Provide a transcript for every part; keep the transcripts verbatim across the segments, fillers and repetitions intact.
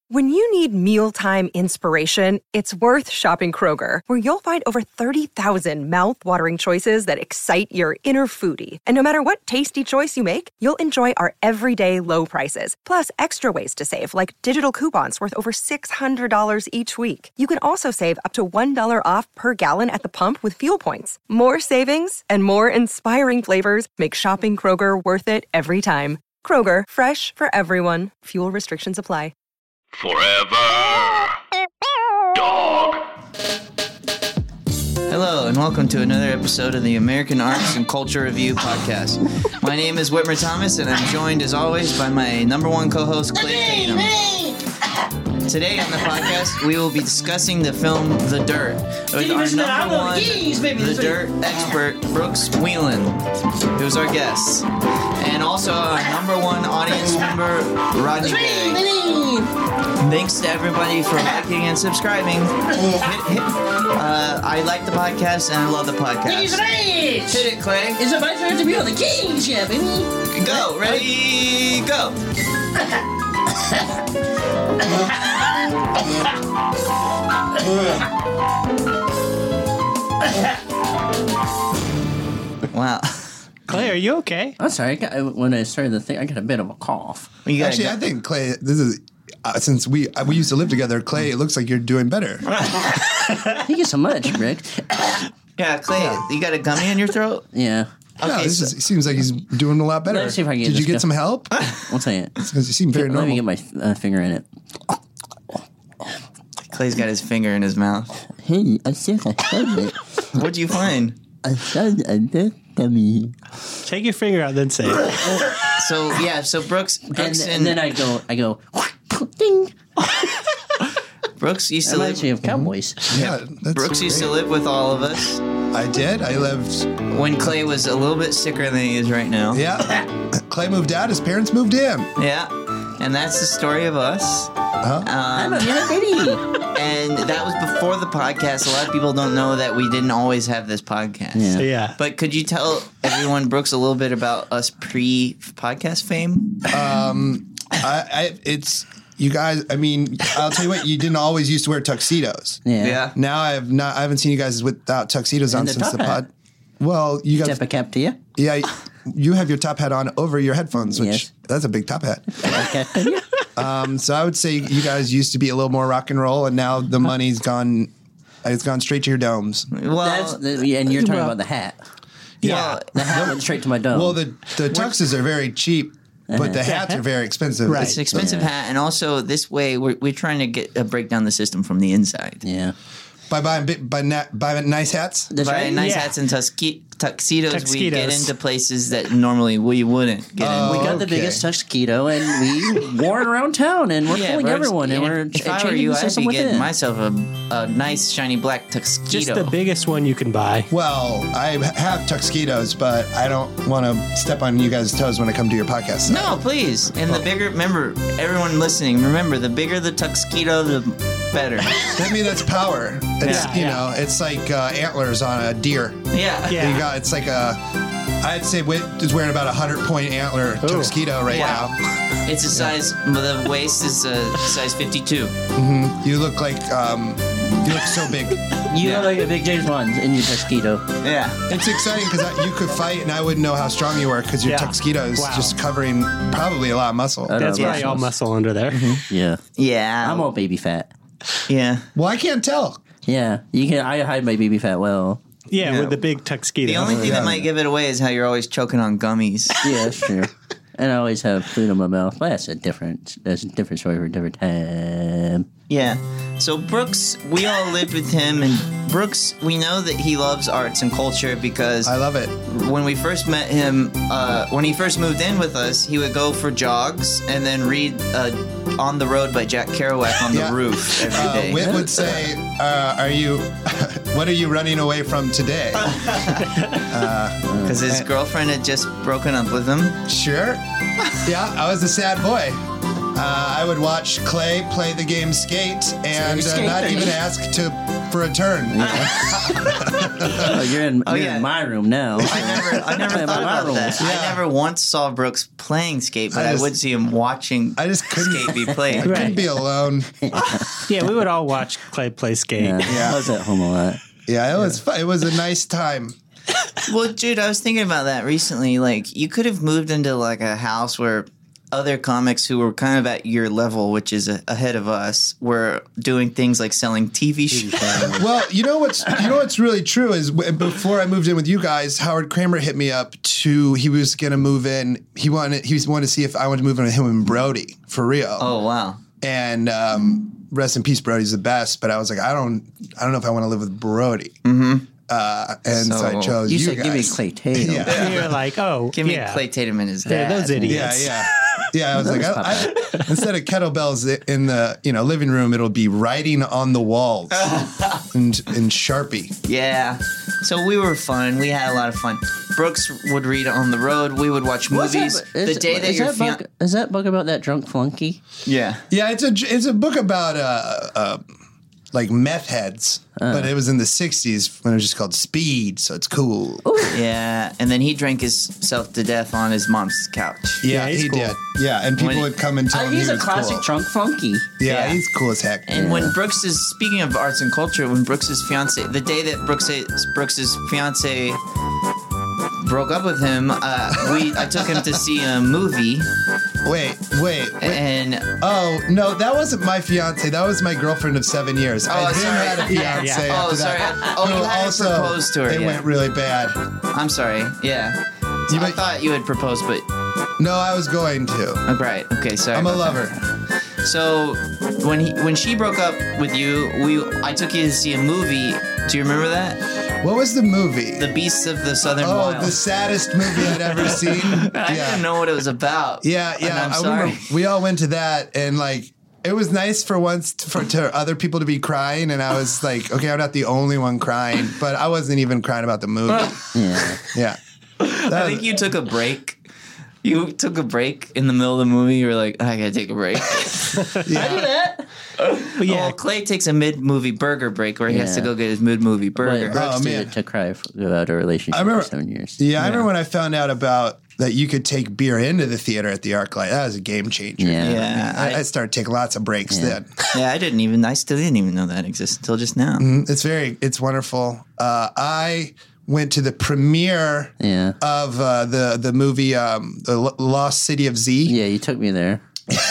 When you need mealtime inspiration, it's worth shopping Kroger, where you'll find over thirty thousand mouth-watering choices that excite your inner foodie. And no matter what tasty choice you make, you'll enjoy our everyday low prices, plus extra ways to save, like digital coupons worth over six hundred dollars each week. You can also save up to one dollar off per gallon at the pump with fuel points. More savings and more inspiring flavors make shopping Kroger worth it every time. Kroger, fresh for everyone. Fuel restrictions apply. Forever Dog. Hello, and welcome to another episode of the American Arts and Culture Review podcast. My name is Whitmer Thomas, and I'm joined, as always, by my number one co-host, Clay Tatum. Today on the podcast, we will be discussing the film The Dirt with our number one The Dirt expert, Brooks Whelan, who's our guest, and also our number one audience member, Rodney Gay. Thanks to everybody for liking and subscribing. Hit, hit. Uh, I like the podcast and I love the podcast. Hit it, Clay. It's my turn to be on the Kings, yeah, baby. Go, ready, go. Wow. Clay, are you okay? I'm sorry. I got, when I started the thing, I got a bit of a cough. You Actually, go. I think Clay. This is uh, since we uh, we used to live together. Clay, it looks like you're doing better. Thank you so much, Rick. Yeah, Clay, you got a gummy in your throat? Yeah. Okay, yeah, this so, is, it seems like he's doing a lot better. Let's see if I can get Did you this get guy. some help? One second. Because you seem very Let normal. me get my uh, finger in it. Clay's got his finger in his mouth. Hey, I think I found it. What'd you find? I found a dirt gummy. Take your finger out, then say it. So, yeah, so Brooks, And, Brooks and, and then I go, I go, ding. Brooks used That to live. reminds me of Cowboys. yeah, that's Brooks used to great. live with all of us I did. I lived. when Clay was a little bit sicker than he is right now. Yeah. Clay moved out. His parents moved in. Yeah. And that's the story of us. Huh? I'm Um, a little baby. and that was before the podcast. A lot of people don't know that we didn't always have this podcast. Yeah. So, yeah. But could you tell everyone, Brooks, a little bit about us pre-podcast fame? Um, I, I. It's you guys. I mean, I'll tell you what. You didn't always used to wear tuxedos. Yeah. Now I have not. I haven't seen you guys without tuxedos on the since top the hat. pod. Well, you guys. Tip a cap to you. Yeah, you have your top hat on over your headphones, which Yes. that's a big top hat. Okay. Um, so I would say you guys used to be a little more rock and roll, and now the money's gone. It's gone straight to your domes. Well, That's the, yeah, and you're talking well, about the hat. yeah. The hat went straight to my dome. Well, the the tuxes are very cheap, but the hats are very expensive. Right. It's an expensive Yeah. hat, and also this way we're, we're trying to get uh, break down the system from the inside. yeah. By buying bi- by na- by nice hats. That's By right. nice Yeah. hats and tuxki- tuxedos, we get Tuxedos. into places that normally we wouldn't get Oh. We into. got the Okay. biggest tuxedo, and we wore it around town, and we're Yeah, fooling Brooks, everyone, and if- we're if ch- I were changing you, the I'd system be within. getting myself a, a nice shiny black tuxedo. Just the biggest one you can buy. Well, I have tuxedos, but I don't want to step on you guys' toes when I come to your podcast. No, please. And the bigger, remember, everyone listening, remember, the bigger the tuxedo, the better. I mean that's power. It's Yeah, you yeah. know, it's like uh, antlers on a deer. Yeah. Yeah. You got it's like a. I'd say Whit is wearing about a hundred point antler tuxedo right Wow. now. It's a size, the waist is a size fifty-two. You look like um, you look so big. You Yeah. look like a big James Bond in your tuxedo. Yeah. It's exciting because you could fight and I wouldn't know how strong you were because your Yeah. tuxedo is Wow. just covering probably a lot of muscle. I don't That's know, probably all muscles. muscle under there. Yeah. Yeah. I'm all baby fat. Yeah. Well, I can't tell. Yeah. You can. I hide my baby fat well. Yeah, Yeah. with the big tuxedo. The only thing that might give it away is how you're always choking on gummies. Yeah, that's true. And I always have food in my mouth. But that's a different. That's a different story for a different time. Yeah. So Brooks, we all lived with him, and Brooks, we know that he loves arts and culture because I love it. when we first met him, uh, when he first moved in with us, he would go for jogs and then read uh, On the Road by Jack Kerouac on Yeah. the roof every Uh, day. Whit would say, uh, "Are you? What are you running away from today?" Because his girlfriend had just broken up with him. Sure. Yeah, I was a sad boy. Uh, I would watch Clay play the game Skate and uh, not skating. even ask to for a turn. Oh, you're in, Oh, you're yeah. in my room now. I never, I never Playing by thought my about that. rules. I Yeah. never once saw Brooks playing skate, but I I, just- would see him watching I just couldn't- skate be played. I couldn't be alone. Yeah, we would all watch Clay play skate. Yeah, Yeah. I was at home a lot. Yeah, it was fun. It was a nice time. Well, dude, I was thinking about that recently. Like, you could have moved into like a house where other comics who were kind of at your level, which is a- ahead of us, were doing things like selling T V shows. Well, you know what's you know what's really true is w- before I moved in with you guys, Howard Kramer hit me up to he was gonna move in. He wanted he was wanted to see if I wanted to move in with him and Brody for real. Oh, wow. And um, rest in peace, Brody's the best. But I was like, I don't I don't know if I want to live with Brody. Mm-hmm. Uh, and so, I So- chose You you, said, guys. give me Clay Tatum. Yeah. And you're like, oh, Give me yeah. Clay Tatum and his Yeah, dad. those Yeah, idiots. yeah. Yeah, I was like, I, I, instead of kettlebells in the you know living room, it'll be writing on the walls and in Sharpie. Yeah. So we were fun. We had a lot of fun. Brooks would read on the road. We would watch What's movies. that- is- the day that is your that book, fian- is that book about that drunk flunky? Yeah. Yeah, it's a it's a book about uh, uh like meth heads, but it was in the sixties when it was just called Speed, so it's cool. Yeah. And then he drank himself to death on his mom's couch. Yeah, Yeah, he's he cool. did. Yeah, and people When- would come and tell Uh, him he's he a was classic cool. drunk flunky. Yeah, Yeah. he's cool as heck. And when Brooks is speaking of arts and culture, when Brooks's fiance, the day that Brooks Brooks's fiance broke up with him, uh, we I took him to see a movie, Wait, wait, wait. and Oh no, that wasn't my fiance. That was my girlfriend of seven years. Oh, I then sorry. had a Yeah, fiance yeah. after Oh, sorry. that. Oh, you who hadn't also proposed to her It yet. went really bad. I'm sorry, yeah. You I might- thought you had proposed, but No, I was going to. oh, right, okay, sorry. I'm a about lover. that. So when he when she broke up with you, we I took you to see a movie. Do you remember that? What was the movie? The Beasts of the Southern oh, Wild. the saddest movie I'd ever seen. I didn't know what it was about. Yeah, And yeah. I'm I sorry. remember we all went to that, and like it was nice for once t- for to other people to be crying, and I was like, okay, I'm not the only one crying, but I wasn't even crying about the movie. Yeah. Yeah, I That- think you took a break. You took a break in the middle of the movie. You were like, I gotta take a break. yeah. But yeah, Well, Clay takes a mid-movie burger break where he has to Yeah. go get his mid-movie burger. But Brooks Oh, man. did it to cry f- about a relationship I remember- for seven years. Yeah, I remember when I found out about that you could take beer into the theater at the ArcLight. That was a game changer. Yeah. Yeah, I, I I, started taking lots of breaks then. yeah, I didn't even. I still didn't even know that existed until just now. It's very, it's wonderful. Uh, I went to the premiere Yeah. of uh, the the movie um, The L- Lost City of Z. Yeah, you took me there.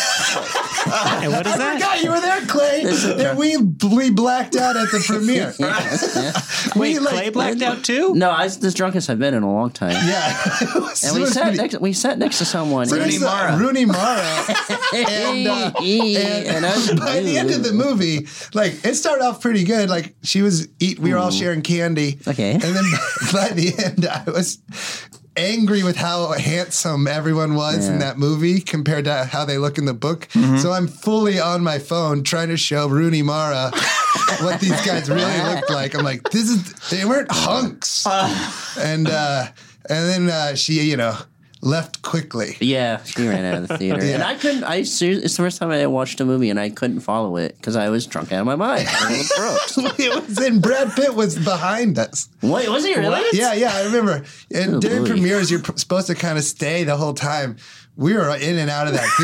and what is I that? forgot you were there, Clay. and we we blacked out at the premiere. Wait, we, like- Clay blacked out too? No, I was the drunkest I've been in a long time. Yeah, It was- And it we was sat pretty- next. We sat next to someone. Rooney Next to Mara. Rooney Mara. and, uh, and, and I was, by the end of the movie, like it started off pretty good. Like she was eat, we were all sharing candy. Okay. and then by the end, I was angry with how handsome everyone was in Yeah. that movie compared to how they look in the book. So I'm fully on my phone trying to show Rooney Mara what these guys really looked like. I'm like, this is they weren't hunks, and uh, and then uh, she, you know. Left quickly. Yeah, she ran out of the theater, Yeah. and I couldn't. I seriously, it's the first time I watched a movie, and I couldn't follow it because I was drunk out of my mind. It was Brooks. It was in Brad Pitt was behind us. Wait, was he really? Yeah, yeah, I remember. And Oh, during boy. premieres, you're pr- supposed to kind of stay the whole time. We were in and out of that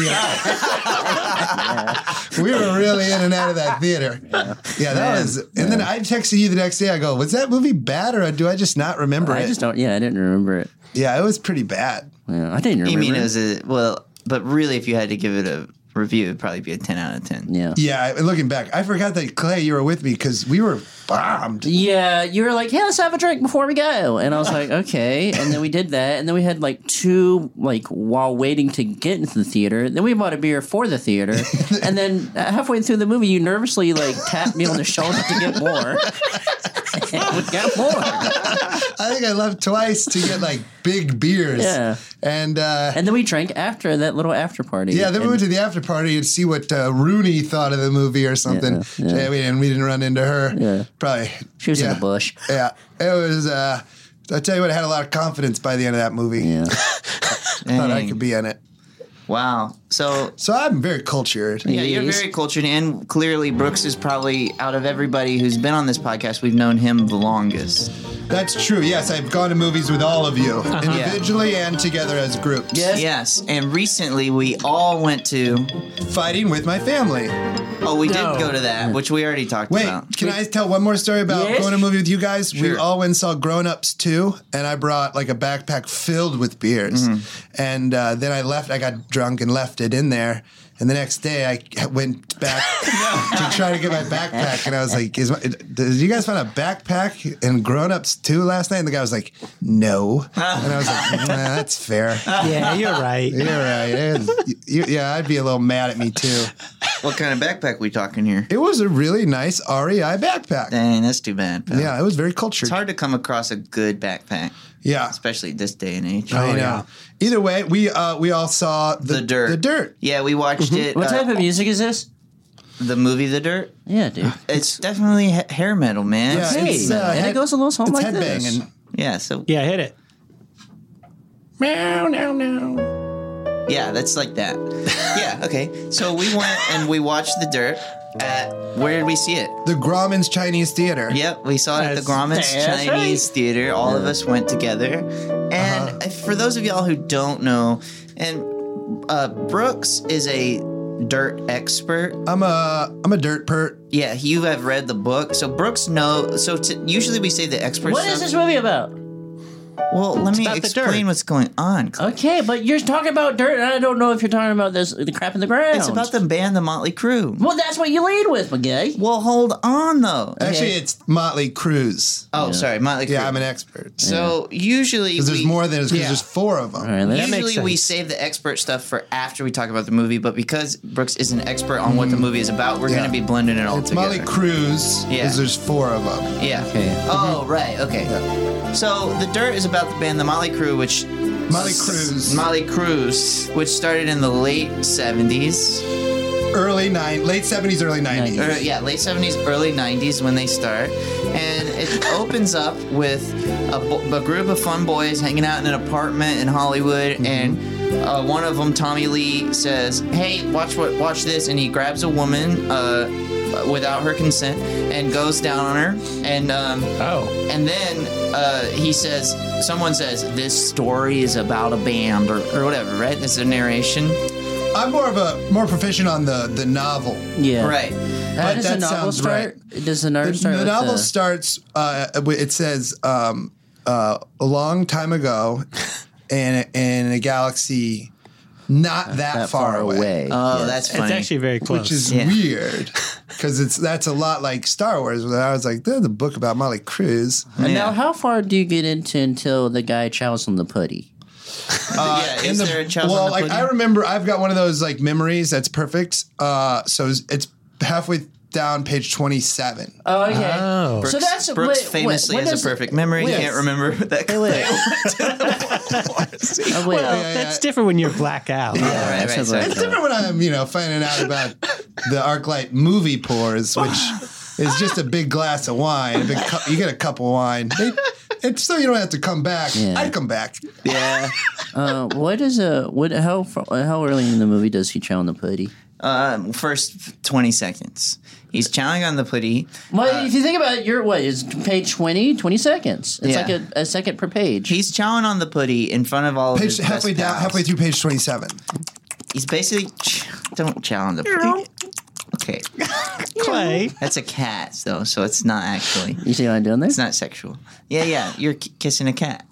theater. We were really in and out of that theater. Yeah, that was. And then I texted you the next day. I go, "Was that movie bad, or do I just not remember I it?" just don't. Yeah, I didn't remember it. Yeah, it was pretty bad. Yeah, I didn't remember. You mean it. as a well? But really, if you had to give it a review, it'd probably be a ten out of ten. Yeah. Yeah, looking back, I forgot that Clay, you were with me because we were bombed. Yeah, you were like, "Hey, let's have a drink before we go," and I was like, "Okay." And then we did that, and then we had like two, like while waiting to get into the theater. Then we bought a beer for the theater, and then halfway through the movie, you nervously like tapped me on the shoulder to get more. And we got more, I think I left twice to get like big beers. Yeah. and uh, and then we drank after that little after party. yeah, then we And- went to the after party to see what uh, Rooney thought of the movie or something. Yeah, yeah. Yeah, we didn't we didn't run into her. Yeah. Probably She was yeah. in the bush. Yeah, it was. Uh, I tell you what, I had a lot of confidence by the end of that movie. Yeah. Thought I Dang. could be in it. Wow. So So I'm very cultured. yeah, you're Yes. very cultured, and clearly Brooks is probably out of everybody who's been on this podcast, we've known him the longest. That's true. Yes, I've gone to movies with all of you, Uh-huh. individually and together as groups. Yes. Yes, and recently we all went to. Fighting with my family. Oh, we No. did go to that, which we already talked Wait, about. can I tell one more story about Yes. going to a movie with you guys? We Sure. all went and saw Grown Ups two, and I brought like a backpack filled with beers. Mm-hmm. And uh, then I left, I got drunk and left it in there. And the next day I went back to try to get my backpack. And I was like, Is my, did you guys find a backpack in Grown Ups two last night? And the guy was like, no. And I was like, nah, that's fair. Yeah, you're right. You're right. It was- you- yeah, I'd be a little mad at me too. What kind of backpack we talking here? It was a really nice R E I backpack. Dang, that's too bad. Pal. Yeah, it was very cultured. It's hard to come across a good backpack, Yeah. especially this day and age. I know. yeah. Either way, we uh, we all saw the, The Dirt. The Dirt. Yeah, we watched it. What uh, type of music is this? The movie The Dirt. Yeah, dude. It's definitely ha- hair metal, man. Yeah, Hey, it's, uh, and head- it goes a little something It's like this. headbanging. Yeah, so Yeah, hit it. Meow, meow, meow. yeah, that's like that. Yeah, okay. So we went and we watched The Dirt at, where did we see it? The Grauman's Chinese Theater. Yep, we saw it at the That's- Grauman's that's Chinese Theater. All of us went together. And Uh-huh. for those of y'all who don't know, and uh, Brooks is a dirt expert. I'm a I'm a dirt pert. Yeah, you have read the book. So Brooks know. So to, usually we say the expert. What stuff. is this movie about? Well, let me about the explain dirt. what's going on. Okay, but you're talking about dirt, and I don't know if you're talking about this the crap in the ground. It's about the band, the Motley Crue. Well, that's what you lead with, McGay. Well, hold on though. Actually, it's Motley Crue's. Oh, sorry, Motley Crue. Yeah, I'm an expert. So usually Because there's we, more than because Yeah. there's four of them. All right, let's, That makes Usually we sense. save the expert stuff for after we talk about the movie, but because Brooks is an expert on what the movie is about, we're Yeah. going to be blending it all It's together. Motley Cruise. Yeah. Because there's four of them. Yeah. Okay. Oh, right. Okay. So The Dirt is about the band The Motley Crue, which Motley Cruise. Motley Cruise, which started in the late seventies. Early nine, late seventies, early nineties. Or, yeah, late seventies, early nineties when they start. And it opens up with a, bo- a group of fun boys hanging out in an apartment in Hollywood. Mm-hmm. And uh, one of them, Tommy Lee, says, hey, watch what, watch this. And he grabs a woman uh, without her consent and goes down on her. And um, Oh. and then uh, he says, someone says, this story is about a band or, or whatever, right? This is a narration. I'm more of a more proficient on the the novel. yeah. Right. How But does the that novel sounds start? Does the novel The, start the with novel the, starts. Uh, it says um, uh, a long time ago, in in a galaxy not that, that far, away, Oh, Yes. that's It's funny. actually very close. which is Yeah. weird because it's that's a lot like Star Wars. Where I was like, there's a book about Motley Crue. And Yeah. now, how far do you get into until the guy chows on the putty? yeah, is there a Charles well, on the like pudding? I remember, I've got one of those like memories that's perfect. Uh, so it's, it's halfway down page twenty-seven. Oh, okay. Oh. Brooks, So that's Brooks wait, famously wait, when has does- a perfect memory. wait. He can't remember that. Hey, wait. Oh, wait. Well, yeah, that's yeah. different when you're black out. right, That's right, sorry. It's different when I'm, you know, finding out about the ArcLight movie pours, which is just a big glass of wine. A big cu- you get a cup of wine. They, it's so you don't have to come back. Yeah. I'd come back. Yeah. Uh, what is a what? How far- how early in the movie does he chow on the putty? Um, first twenty seconds. He's chowing on the putty. Well, if you think about it, you're what is page twenty, twenty seconds. It's Yeah. like a, a second per page. He's chowing on the putty in front of all of Page his halfway best down, pals. halfway through page twenty-seven. He's basically ch- don't chow on the putty. Okay, Clay. that's a cat though, so it's not actually. You see what I'm doing there? It's not sexual. Yeah, yeah. You're k- kissing a cat.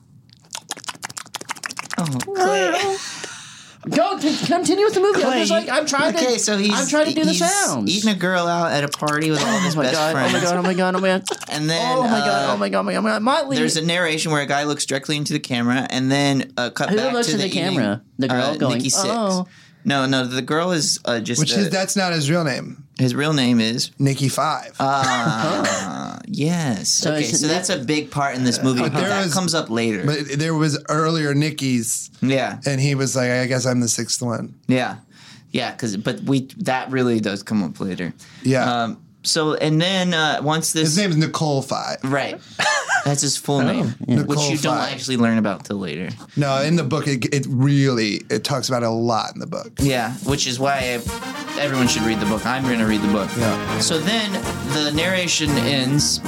Oh, Clay. Go t- continue with the movie. I'm Clay, just like I'm trying to. Okay, so he's I'm trying to do the he's sounds. eating a girl out at a party with all of his oh my best god! friends. Oh my god! Oh my god! Oh my god! And then Oh my uh, god! Oh my god! Oh my god! Oh my god! Motley. There's a narration where a guy looks directly into the camera, and then uh, cut Who back looks to in the, the camera? eating- The girl uh, going, Nikki Sixx. "Oh." No, no, the girl is uh, just. Which uh, is that's not his real name. his real name is. Nikki Five. Uh, yes. So okay, it's so Nick- that's a big part in this movie. But there that was- comes up later. but there was earlier Nikki's, yeah, and he was like, I guess I'm the sixth one. yeah, yeah. Because but we that really does come up later. Yeah. Um. So and then uh, once this His name is Nicole Five. right. That's his full name, yeah. which Nicole you don't Five. actually learn about till later. No, in the book, it, it really it talks about it a lot in the book. Yeah, which is why I, everyone should read the book. I'm going to read the book. Yeah. So then the narration ends,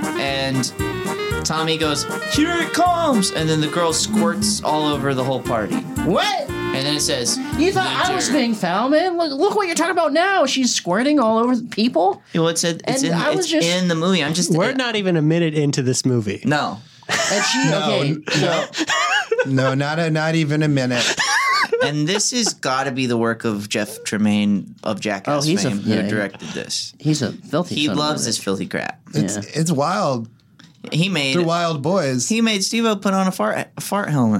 and Tommy goes, "Here it comes!" And then the girl squirts all over the whole party. What? And then it says, You thought I was Winter. being foul, man? Look, look what you're talking about now. She's squirting all over people. Well, it said, it's, And in, I was it's just- in the movie. I'm just... We're not even a minute into this movie. No. And she, okay, so No, not a, not even a minute. And this has got to be the work of Jeff Tremaine of Jackass Oh, he's a- fame, yeah, who yeah. directed this. he's a filthy He son of a loves bitch. this filthy crap. It's Yeah. it's wild. He made They're wild boys. he made Steve-O put on a fart a fart helmet.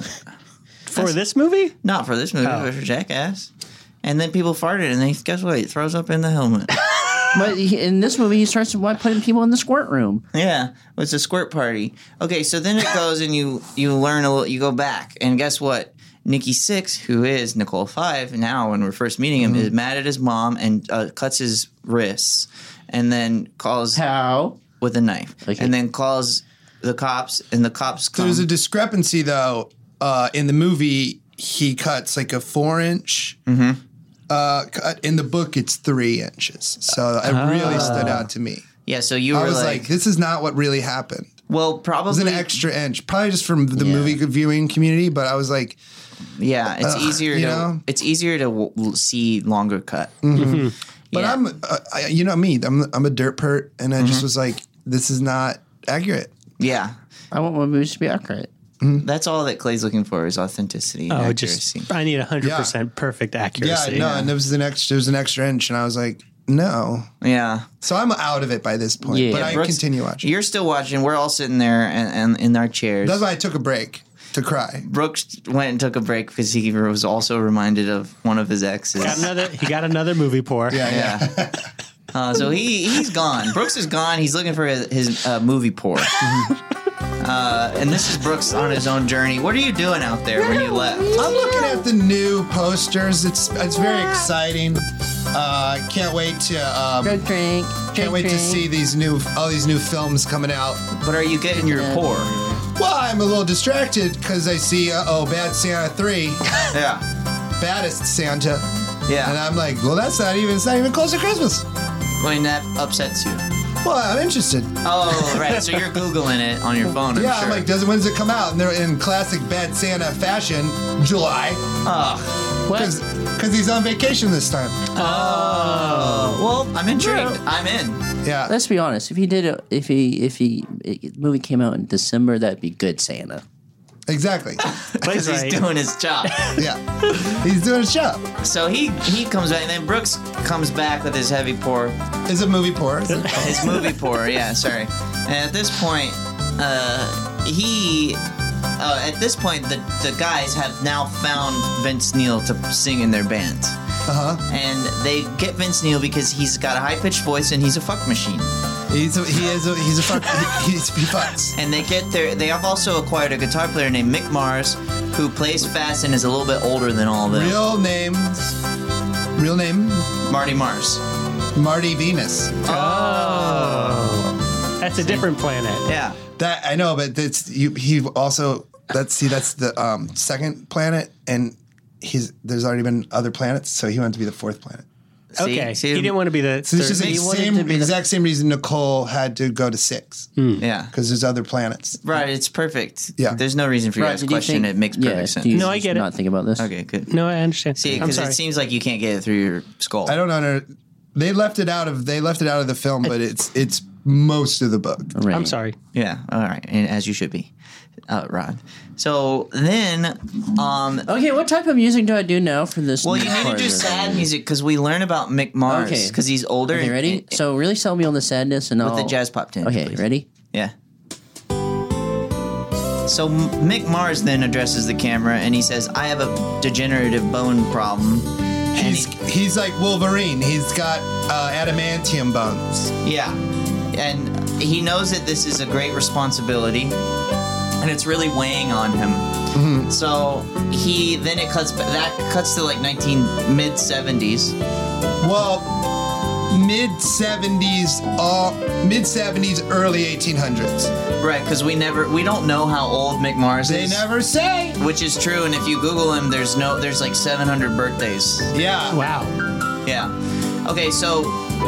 For this movie? Not for this movie, Oh. but for Jackass. And then people farted, and then guess what? He throws up in the helmet. But he, in this movie, he starts what, putting people in the squirt room. Yeah, it's a squirt party. Okay, so then it goes, and you you learn a little. You go back, and guess what? Nikki Six, who is Nicole Five now, when we're first meeting him, is mad at his mom and uh, cuts his wrists, and then calls How? with a knife, Okay. and then calls the cops, and the cops come. There's a discrepancy though. Uh, in the movie, he cuts like a four inch. Mm-hmm. Uh, cut. In the book, it's three inches. So it really stood out to me. yeah, so you I were was like, like, this is not what really happened. well, It was probably an extra inch, probably just from the Yeah. movie viewing community. But I was like, Yeah, it's Ugh, easier you to know? it's easier to w- see longer cut. but Yeah. I'm, uh, I, you know me, I'm I'm a dirt pert, and I Mm-hmm. just was like, this is not accurate. Yeah, I want my movies to be accurate. that's all that Clay's looking for is authenticity and Oh, accuracy. just I need one hundred percent perfect Yeah, accuracy. no, and there was an extra, there was an extra inch, and I was like, no. yeah. So I'm out of it by this point, Yeah. but I Brooks, continue watching. You're still watching. We're all sitting there and, and in our chairs. That's why I took a break to cry. Brooks went and took a break because he was also reminded of one of his exes. Got another. He got another movie pour. Yeah, yeah. Yeah. Uh, so he he's gone. Brooks is gone. He's looking for his, his uh, movie pour. Uh, and this is Brooks on his own journey. What are you doing out there when you left? I'm looking at the new posters. It's it's very exciting. Uh, can't wait to um, Drink, drink. can't drink, wait to drink. see these new all these new films coming out. But are you getting your pour? Well, I'm a little distracted because I see uh, oh, Bad Santa three, Yeah. Baddest Santa, Yeah. and I'm like, well, that's not even it's not even close to Christmas. When that upsets you. Well, I'm interested. Oh, right. So you're Googling it on your phone, I'm yeah, sure. I'm like, does it, when does it come out? And they're in classic Bad Santa fashion, July, Ugh. What? because he's on vacation this time. Oh. Well, I'm intrigued. I'm in. Yeah. Let's be honest. If he did it, if he if he it, movie came out in December, that'd be good Santa. Exactly. Because Clay's he's right. doing his job. Yeah. He's doing a show. So he he comes back, and then Brooks comes back with his heavy pour, Is a movie pour. his movie pour. Yeah, sorry. And at this point, uh, he, uh, at this point, the the guys have now found Vince Neil to sing in their band, Uh huh. and they get Vince Neil because he's got a high pitched voice and he's a fuck machine. He's a, he is a, he's a fuck. He, he's, he fucks. And they get their. They have also acquired a guitar player named Mick Mars, who plays fast and is a little bit older than all of them. Real names. Real name Marty Mars. Marty Venus. Oh, that's a different planet. Yeah. That I know, but that's you. He also that's see that's the um, second planet, and he's there's already been other planets, so he wanted to be the fourth planet. See- Okay, see- he didn't want to be the. So this is third- the He wanted same to be the- exact same reason Nicole had to go to six Yeah. because there's other planets. Right, it's perfect. Yeah. There's no reason for you Right, guys to did you question think- it. Makes perfect yeah, sense. do you No, I just get it. Not think about this. Okay, good. No, I understand. See, I'm because sorry. it seems like you can't get it through your skull. I don't know. They left it out of they left it out of the film, but it's it's most of the book. Right. I'm sorry. Yeah, all right, and as you should be, uh, Rod. So then, um, Okay, what type of music do I do now for this? well, you new need to part do of it? sad music because we learn about Mick Mars Okay. because he's older. Okay, and- ready? and- So really sell me on the sadness and with I'll the jazz pop tinge. Okay, please. ready? Yeah. So M- Mick Mars then addresses the camera and he says, "I have a degenerative bone problem." And He's he- he's like Wolverine. He's got uh, adamantium bones. Yeah. And he knows that this is a great responsibility and it's really weighing on him. Mm-hmm. So he then it cuts that cuts to like nineteen mid seventies. Well, mid seventies, all mid seventies, early eighteen hundreds. Right, because we never, we don't know how old Mick Mars They is. never say. Which is true, and if you Google him, there's no, there's like seven hundred birthdays. Yeah. Wow. Yeah. Okay, so,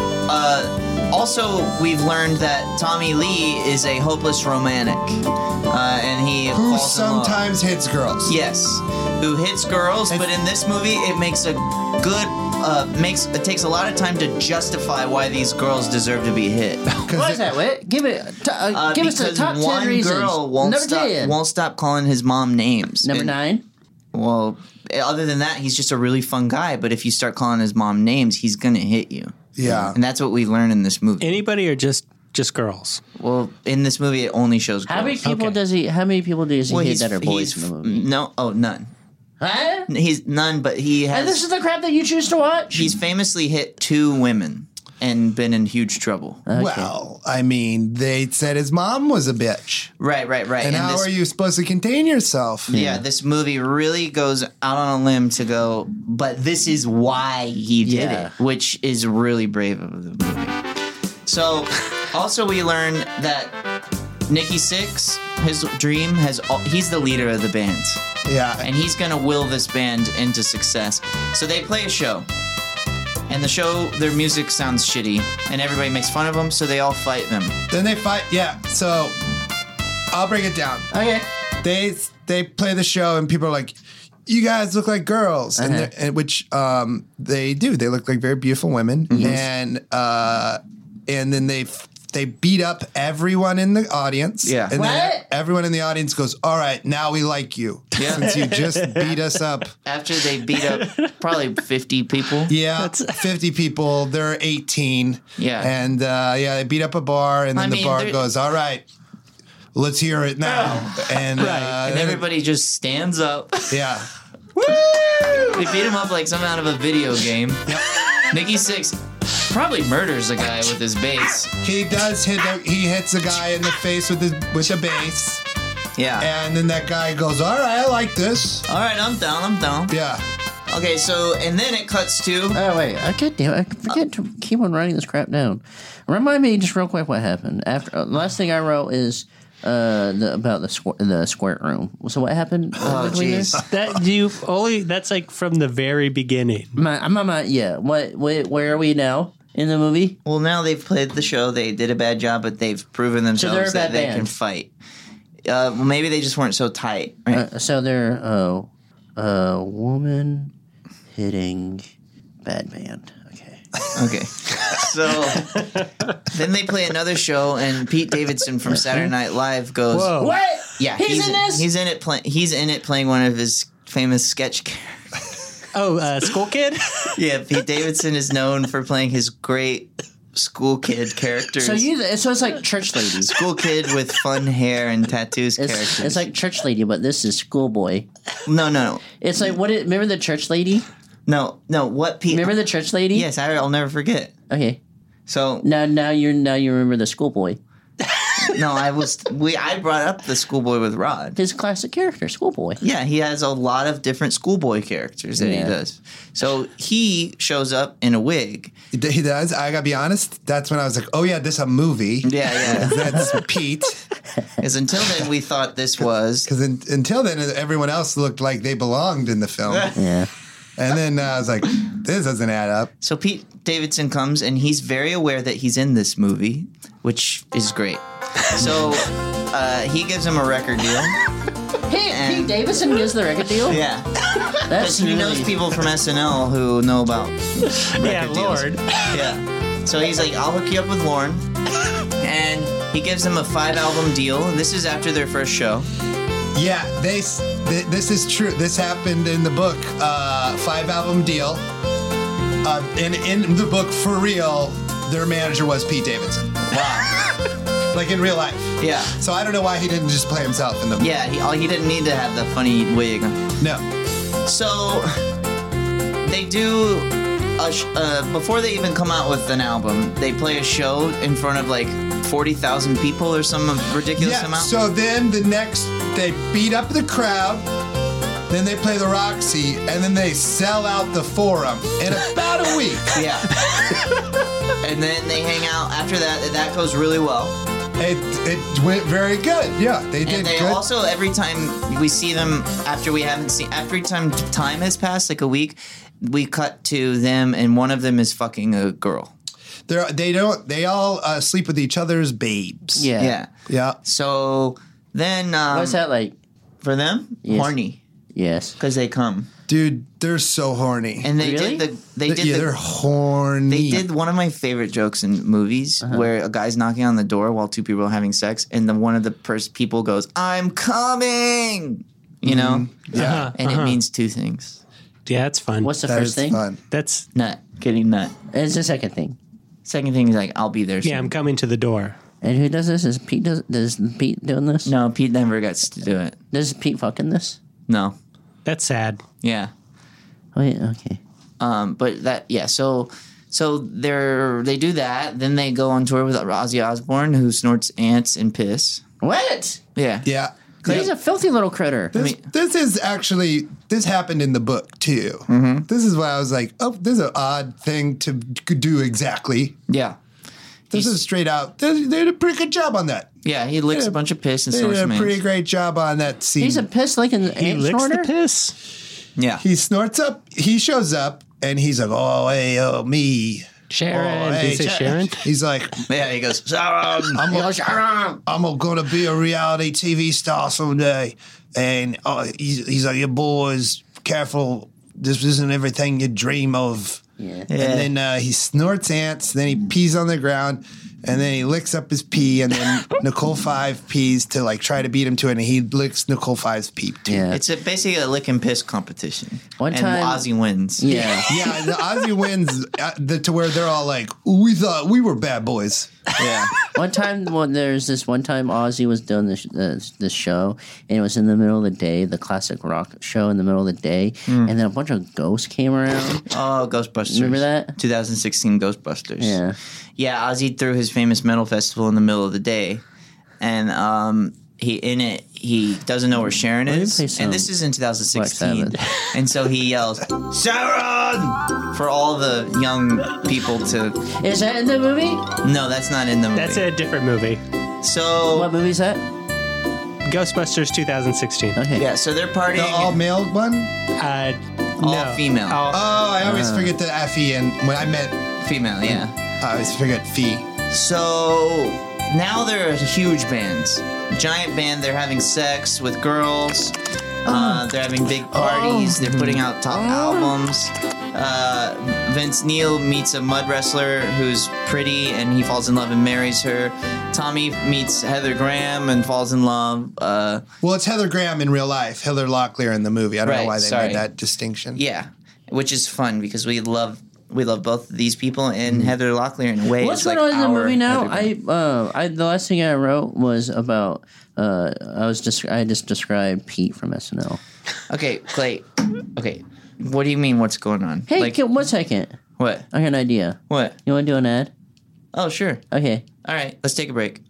uh, also we've learned that Tommy Lee is a hopeless romantic, uh, and he Who falls in love. sometimes hits girls. Yes, who hits girls, but in this movie, it makes a good, uh, makes it takes a lot of time to justify why these girls deserve to be hit. What is that, Whit? Give it. T- uh, Uh, give us the because top one ten reasons. girl won't Number stop, ten. won't stop calling his mom names. Number And- nine. Well, other than that, he's just a really fun guy. But if you start calling his mom names, he's gonna hit you. Yeah. And that's what we learn in this movie. Anybody or just just girls? Well, in this movie, it only shows girls. How many people Okay. does he? How many people does he Well, hit he's, that are boys he's- in the movie? No, oh, none. Huh? He's none, but he has. And this is the crap that you choose to watch. he's famously hit two women and been in huge trouble. Okay. Well, I mean, they said his mom was a bitch. Right, right, right. And, how this, are you supposed to contain yourself? Yeah, this movie really goes out on a limb to go, but this is why he did Yeah. it, which is really brave of the movie. So, also we learn that Nikki Sixx, his dream has, al- he's the leader of the band. Yeah. And he's gonna will this band into success. So they play a show. And the show, their music sounds shitty, and everybody makes fun of them, so they all fight them. Then they fight. Yeah. So I'll break it down. Okay. They they play the show, and people are like, "You guys look like girls," and, Uh-huh. they're- and which um, they do. They look like very beautiful women, and uh, and then they they beat up everyone in the audience. Yeah. And then What? everyone in the audience goes, "All right, now we like you Yeah. since you just beat us up." After they beat up probably fifty people. Yeah, fifty people. They're eighteen. Yeah. and uh, yeah, they beat up a bar, and then I the mean, bar they're- goes, "All right, let's hear it now." And, uh, And then- everybody just stands up. yeah, They beat him up like some out of a video game. Nikki Sixx probably murders a guy with his bass. he does hit. The, he hits a guy in the face with his with the bass, Yeah. and then that guy goes, "All right, I like this." All right, I'm down. I'm down. Yeah, Okay, so and then it cuts to Oh wait, I God damn it! I forget to keep on writing this crap down. Remind me just real quick what happened after. Uh, last thing I wrote is uh the, about the squ- the squirt room. So what happened? Oh, between jeez. this? That you only that's like from the very beginning. My, I'm my, yeah. What, what? Where are we now in the movie? well, now they've played the show. They did a bad job, but they've proven they're a themselves that bad they band. can fight. Uh, well, maybe they just weren't so tight. Right? Uh, so they're oh, a woman hitting bad band. Okay. Okay. So then they play another show, and Pete Davidson from Saturday Night Live goes, Whoa. What? "Yeah, He's in this? He's in it. Play, he's in it, playing one of his famous sketch characters." Oh, uh, school kid? Yeah, Pete Davidson is known for playing his great school kid characters. So you, so it's like church lady. school kid with fun hair and tattoos It's, characters. it's like church lady, but this is schoolboy. no, no, no, It's like what? It, remember the church lady? no, no. What Pete? Remember the church lady? Yes, I, I'll never forget. Okay. So Now, now you're now you remember the schoolboy. no, I was we. I brought up the schoolboy with Rod. His classic character, schoolboy. Yeah, he has a lot of different schoolboy characters that Yeah. he does. So he shows up in a wig. he does. I gotta be honest. That's when I was like, "Oh yeah, this is a movie." Yeah, yeah. That's Pete. Because until then, we thought this was. Because until then, everyone else looked like they belonged in the film. Yeah. And then uh, I was like, "This doesn't add up." So Pete Davidson comes, and he's very aware that he's in this movie, which is great. So uh, he gives him a record deal. Hey, And- Pete Davidson gives the record deal. Yeah. That's Because he knows really- people from S N L who know about Yeah, record deals. Lord. Yeah. So he's like, "I'll hook you up with Lauren." And he gives them a five album deal. This is after their first show. Yeah, they. s- th- This is true. This happened in the book. Uh, five album deal. Uh, and in the book, for real, their manager was Pete Davidson, Wow. like in real life. Yeah. So I don't know why he didn't just play himself in the. Yeah, he, all, he didn't need to have the funny wig. No. So they do a sh- uh, before they even come out with an album, they play a show in front of like forty thousand people or some ridiculous Yeah. amount. So then the next, they beat up the crowd, Then they play the Roxy, and then they sell out the Forum in about a week. Yeah. And then they hang out after that. That goes really well. It, it went very good. Yeah, they did And they good. also, every time we see them after we haven't seen, every time time has passed, like a week, we cut to them, and one of them is fucking a girl. They're, they don't. They all uh, sleep with each other's babes. Yeah. Yeah. Yeah. So then, um, What's that like? for them? Yes. Horny, Yes. because they come, Dude, they're so horny. and they Really? did the they did yeah, the, they're horny. They did one of my favorite jokes in movies where a guy's knocking on the door while two people are having sex, and then one of the pers- people goes, "I'm coming," you know, Yeah. and it means two things: Yeah, it's fun. What's the That first is thing? fun. That's nut, getting nut. It's the second thing. Second thing is like, "I'll be there." yeah. I'm soon. coming to the door. And who does this? Is Pete does does Pete doing this? No, Pete never gets to do it. Does Pete fucking this? No, That's sad. yeah, Wait, okay. um, but that yeah. So so they're they do that. Then they go on tour with Ozzy Osbourne, who snorts ants and piss. What? Yeah, Yeah. He's a filthy little critter. This, mean- this is actually this happened in the book too. Mm-hmm. This is why I was like, oh, this is an odd thing to do exactly. yeah, This He's- is straight out. They, they did a pretty good job on that. yeah. He licks Yeah. a bunch of piss and They snorts did some a pretty ants. great job on that scene. He's a piss licking He ant licks snorter. the piss. Yeah, he snorts up. He shows up and he's like, oh, hey, oh, me. Sharon. Oh, Did hey, you say Sha- Sharon? He's like, yeah. He goes, Sharon. I'm, a, I'm going to be a reality T V star someday. And uh, he's, he's like, your boys, careful. This isn't everything you dream of. Yeah. Yeah. And then uh, he snorts ants, then he pees on the ground, and then he licks up his pee, and then Nicole Five pees to like try to beat him to it, and he licks Nicole Five's pee too. Yeah. It's a, basically a lick and piss competition. One and time- Ozzy wins. Yeah. Yeah, the Ozzy wins uh, the, to where they're all like, we thought we were bad boys. Yeah. One time, when there's this one time Ozzy was doing this this, this show, and it was in the middle of the day, the classic rock show in the middle of the day, and then a bunch of ghosts came around. Oh, Ghostbusters. Remember that? twenty sixteen Ghostbusters. Yeah. Yeah, Ozzy threw his famous metal festival in the middle of the day. And um, he in it, he doesn't know where Sharon Why don't you is. play some And this is in twenty sixteen. Black And so he yells, Sharon! For all the young people to. Is that in the movie? No, that's not in the movie. That's a different movie. So. What movie is that? Ghostbusters twenty sixteen. Okay. Yeah, so they're partying. The all male one? Uh, All no. female. All- Oh, I Uh. always forget the F E, and when I meant, Female, yeah. I always forget fee. So now they're a huge bands, giant band. They're having sex with girls. Uh, they're having big parties. They're putting out top albums. Uh, Vince Neil meets a mud wrestler who's pretty, and he falls in love and marries her. Tommy meets Heather Graham and falls in love. Uh, Well, it's Heather Graham in real life, Heather Locklear in the movie. I don't Right, know why they sorry. made that distinction. yeah, which is fun because we love we love both of these people, and Mm-hmm. Heather Locklear in a way. What's is going like on in the our movie now? Heather Graham. I, uh, I the last thing I wrote was about. Uh, I was just I just described Pete from S N L. Okay, Clay. Okay, what do you mean? What's going on? Hey, like Kim, one second. what? I got an idea. What? You want to do an ad? Oh, sure. Okay. All right, let's take a break.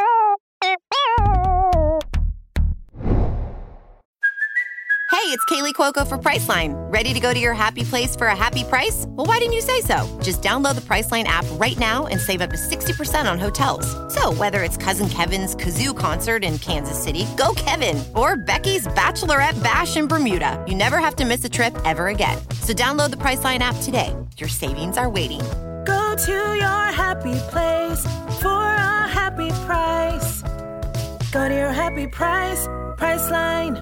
Hey, it's Kaylee Cuoco for Priceline. Ready to go to your happy place for a happy price? Well, why didn't you say so? Just download the Priceline app right now and save up to sixty percent on hotels. So whether it's Cousin Kevin's Kazoo concert in Kansas City, go Kevin, or Becky's Bachelorette Bash in Bermuda, you never have to miss a trip ever again. So download the Priceline app today. Your savings are waiting. Go to your happy place for a happy price. Go to your happy price, Priceline.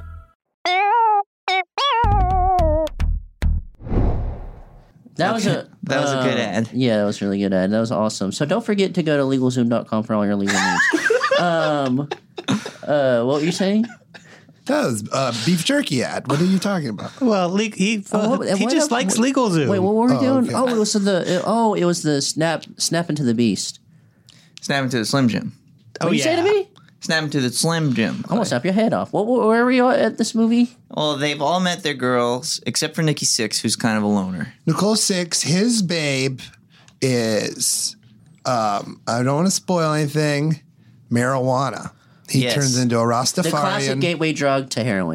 That was a That was a good uh, ad. Yeah, that was a really good ad. That was awesome. So don't forget to go to LegalZoom dot com for all your legal needs. um, uh, what were you saying? That was a beef jerky ad. What are you talking about? well, le- he Oh, what- he what just up- likes what- LegalZoom. Wait, what were we Oh, doing? okay. Oh, it was the oh, it was the snap snap into the beast. Snap into the Slim Jim. oh, What you yeah. say to me? Snap into the Slim Jim. I'm Clay. gonna snap your head off. What? Where were you at this movie? Well, they've all met their girls except for Nikki Sixx, who's kind of a loner. Nicole Six, his babe is, um, I don't want to spoil anything, marijuana. He Yes. turns into a The classic Rastafarian. gateway drug to heroin.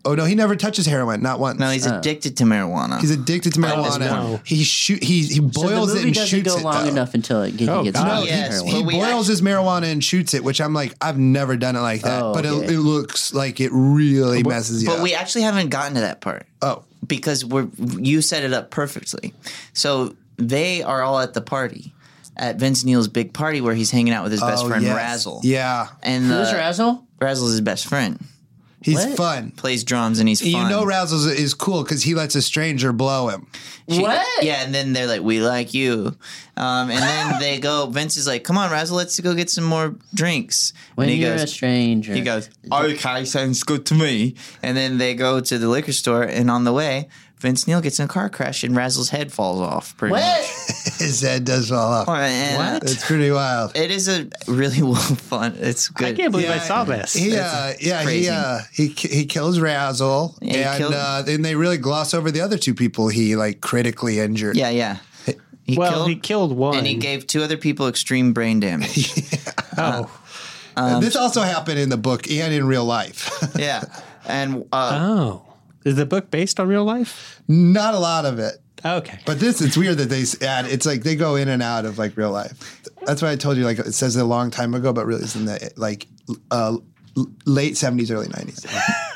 Oh no, he never touches heroin, not once. No, he's addicted to marijuana. He's addicted to marijuana. no. He shoot. He he boils so the movie it and doesn't shoots go it. long though. enough until it, he Oh, gets God. No, out. Yes, he, but he we boils act- his marijuana and shoots it, which I'm like, I've never done it like that. Oh, but okay. it, it looks like it really messes you But up. we actually haven't gotten to that part. oh, Because we're you set it up perfectly. So they are all at the party, at Vince Neil's big party where he's hanging out with his best oh, friend yes. Razzle. Yeah, And Who's uh, Razzle? Razzle's his best friend. he's What? fun. Plays drums and he's fun. You know, Razzle is cool because he lets a stranger blow him. She- What? Yeah, and then they're like, "We like you," um, and then they go. Vince is like, "Come on, Razzle, let's go get some more drinks." When and he you're goes, a stranger. He goes, "Okay, sounds good to me." And then they go to the liquor store, and on the way, Vince Neil gets in a car crash, and Razzle's head falls off. Pretty What? much. His head does fall off. And, uh, It's pretty wild. It is a really well fun. It's good. I can't believe I Yeah, saw this. He, uh, yeah, he, crazy. uh, he he kills Razzle, Yeah, he and killed- uh, then they really gloss over the other two people he like critically injured. Yeah, yeah. He well, killed, he killed one. and he gave two other people extreme brain damage. oh. And this also happened in the book and in real life. Yeah, and uh, Oh. Is the book based on real life? Not a lot of it. Okay. But this, it's weird that they add. It's like they go in and out of like real life. That's why I told you. Like it says a long time ago, but really it's in the like uh, late seventies, early nineties.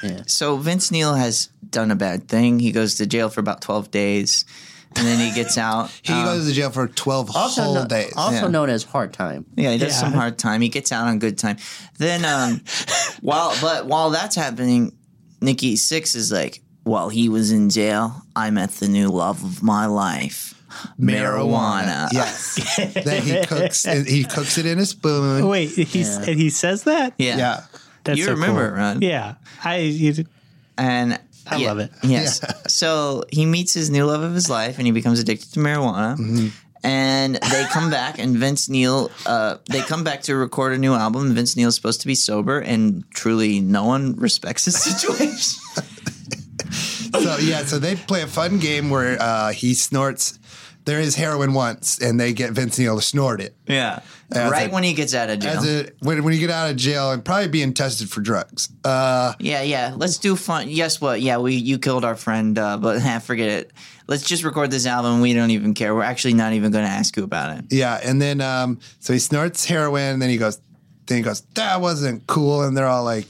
so Vince Neil has done a bad thing. He goes to jail for about twelve days, and then he gets out. He Um, goes to jail for twelve Also, whole kno- days. also Yeah. known as hard time. Yeah, he does Yeah. some hard time. He gets out on good time. Then, um, while but while that's happening, Nikki Sixx is like, while he was in jail, I met the new love of my life, marijuana. Yes. That he cooks. He cooks it in a spoon. Wait, he's, and he says that? Yeah, Yeah. That's you so remember cool. it, Ron? Yeah. I you, and I yeah, love it. Yes. So he meets his new love of his life, and he becomes addicted to marijuana. Mm-hmm. And they come back, and Vince Neil, uh, they come back to record a new album. Vince Neil's supposed to be sober, and truly, no one respects his situation. So yeah, so they play a fun game where uh, he snorts. There is heroin once, and they get Vince Neil to snort it. Yeah. As right a- when he gets out of jail. As a when, when you get out of jail and probably being tested for drugs. Uh, yeah, yeah. Let's do fun. Guess what? Yeah, we you killed our friend, uh, but eh, forget it. Let's just record this album. We don't even care. We're actually not even going to ask you about it. yeah, and then um, so he snorts heroin, and then he goes, then he goes, that wasn't cool, and they're all like,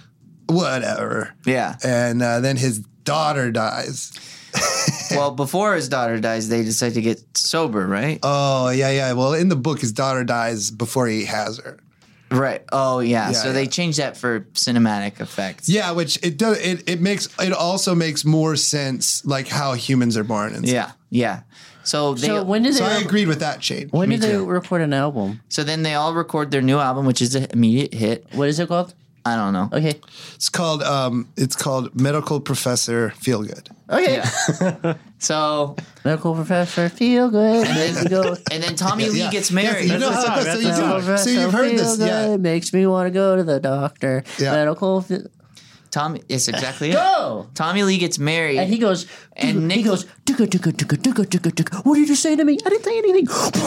whatever. Yeah. And uh, then his daughter dies. Well, before his daughter dies, they decide to get sober, right? Oh yeah, yeah. Well, in the book, his daughter dies before he has her. Right. Oh, yeah. Yeah, so they yeah. changed that for cinematic effects. Yeah, which it does. It, it makes it also makes more sense, like how humans are born and stuff. Yeah. Yeah. So they. So when did So they? I re- agreed with that change. when Me did they too. record an album? so then they all record their new album, which is an immediate hit. What is it called? I don't know. Okay. It's called um, it's called Medical Professor Feelgood. Okay. Yeah. So Medical professor, feel good. Makes me go. and then Tommy Lee Yeah. gets Yeah, married. you know That's how a song, so, that's you a do- song. Medical so you've heard feel this, good, yeah? Makes me want to go to the doctor. Yeah. Medical. Fi- Tommy. It's exactly it. Go. Tommy Lee gets married. And he goes. And And Nick- he goes. "Ticka, ticka, ticka, ticka, ticka, ticka." What did you say to me? I didn't say anything.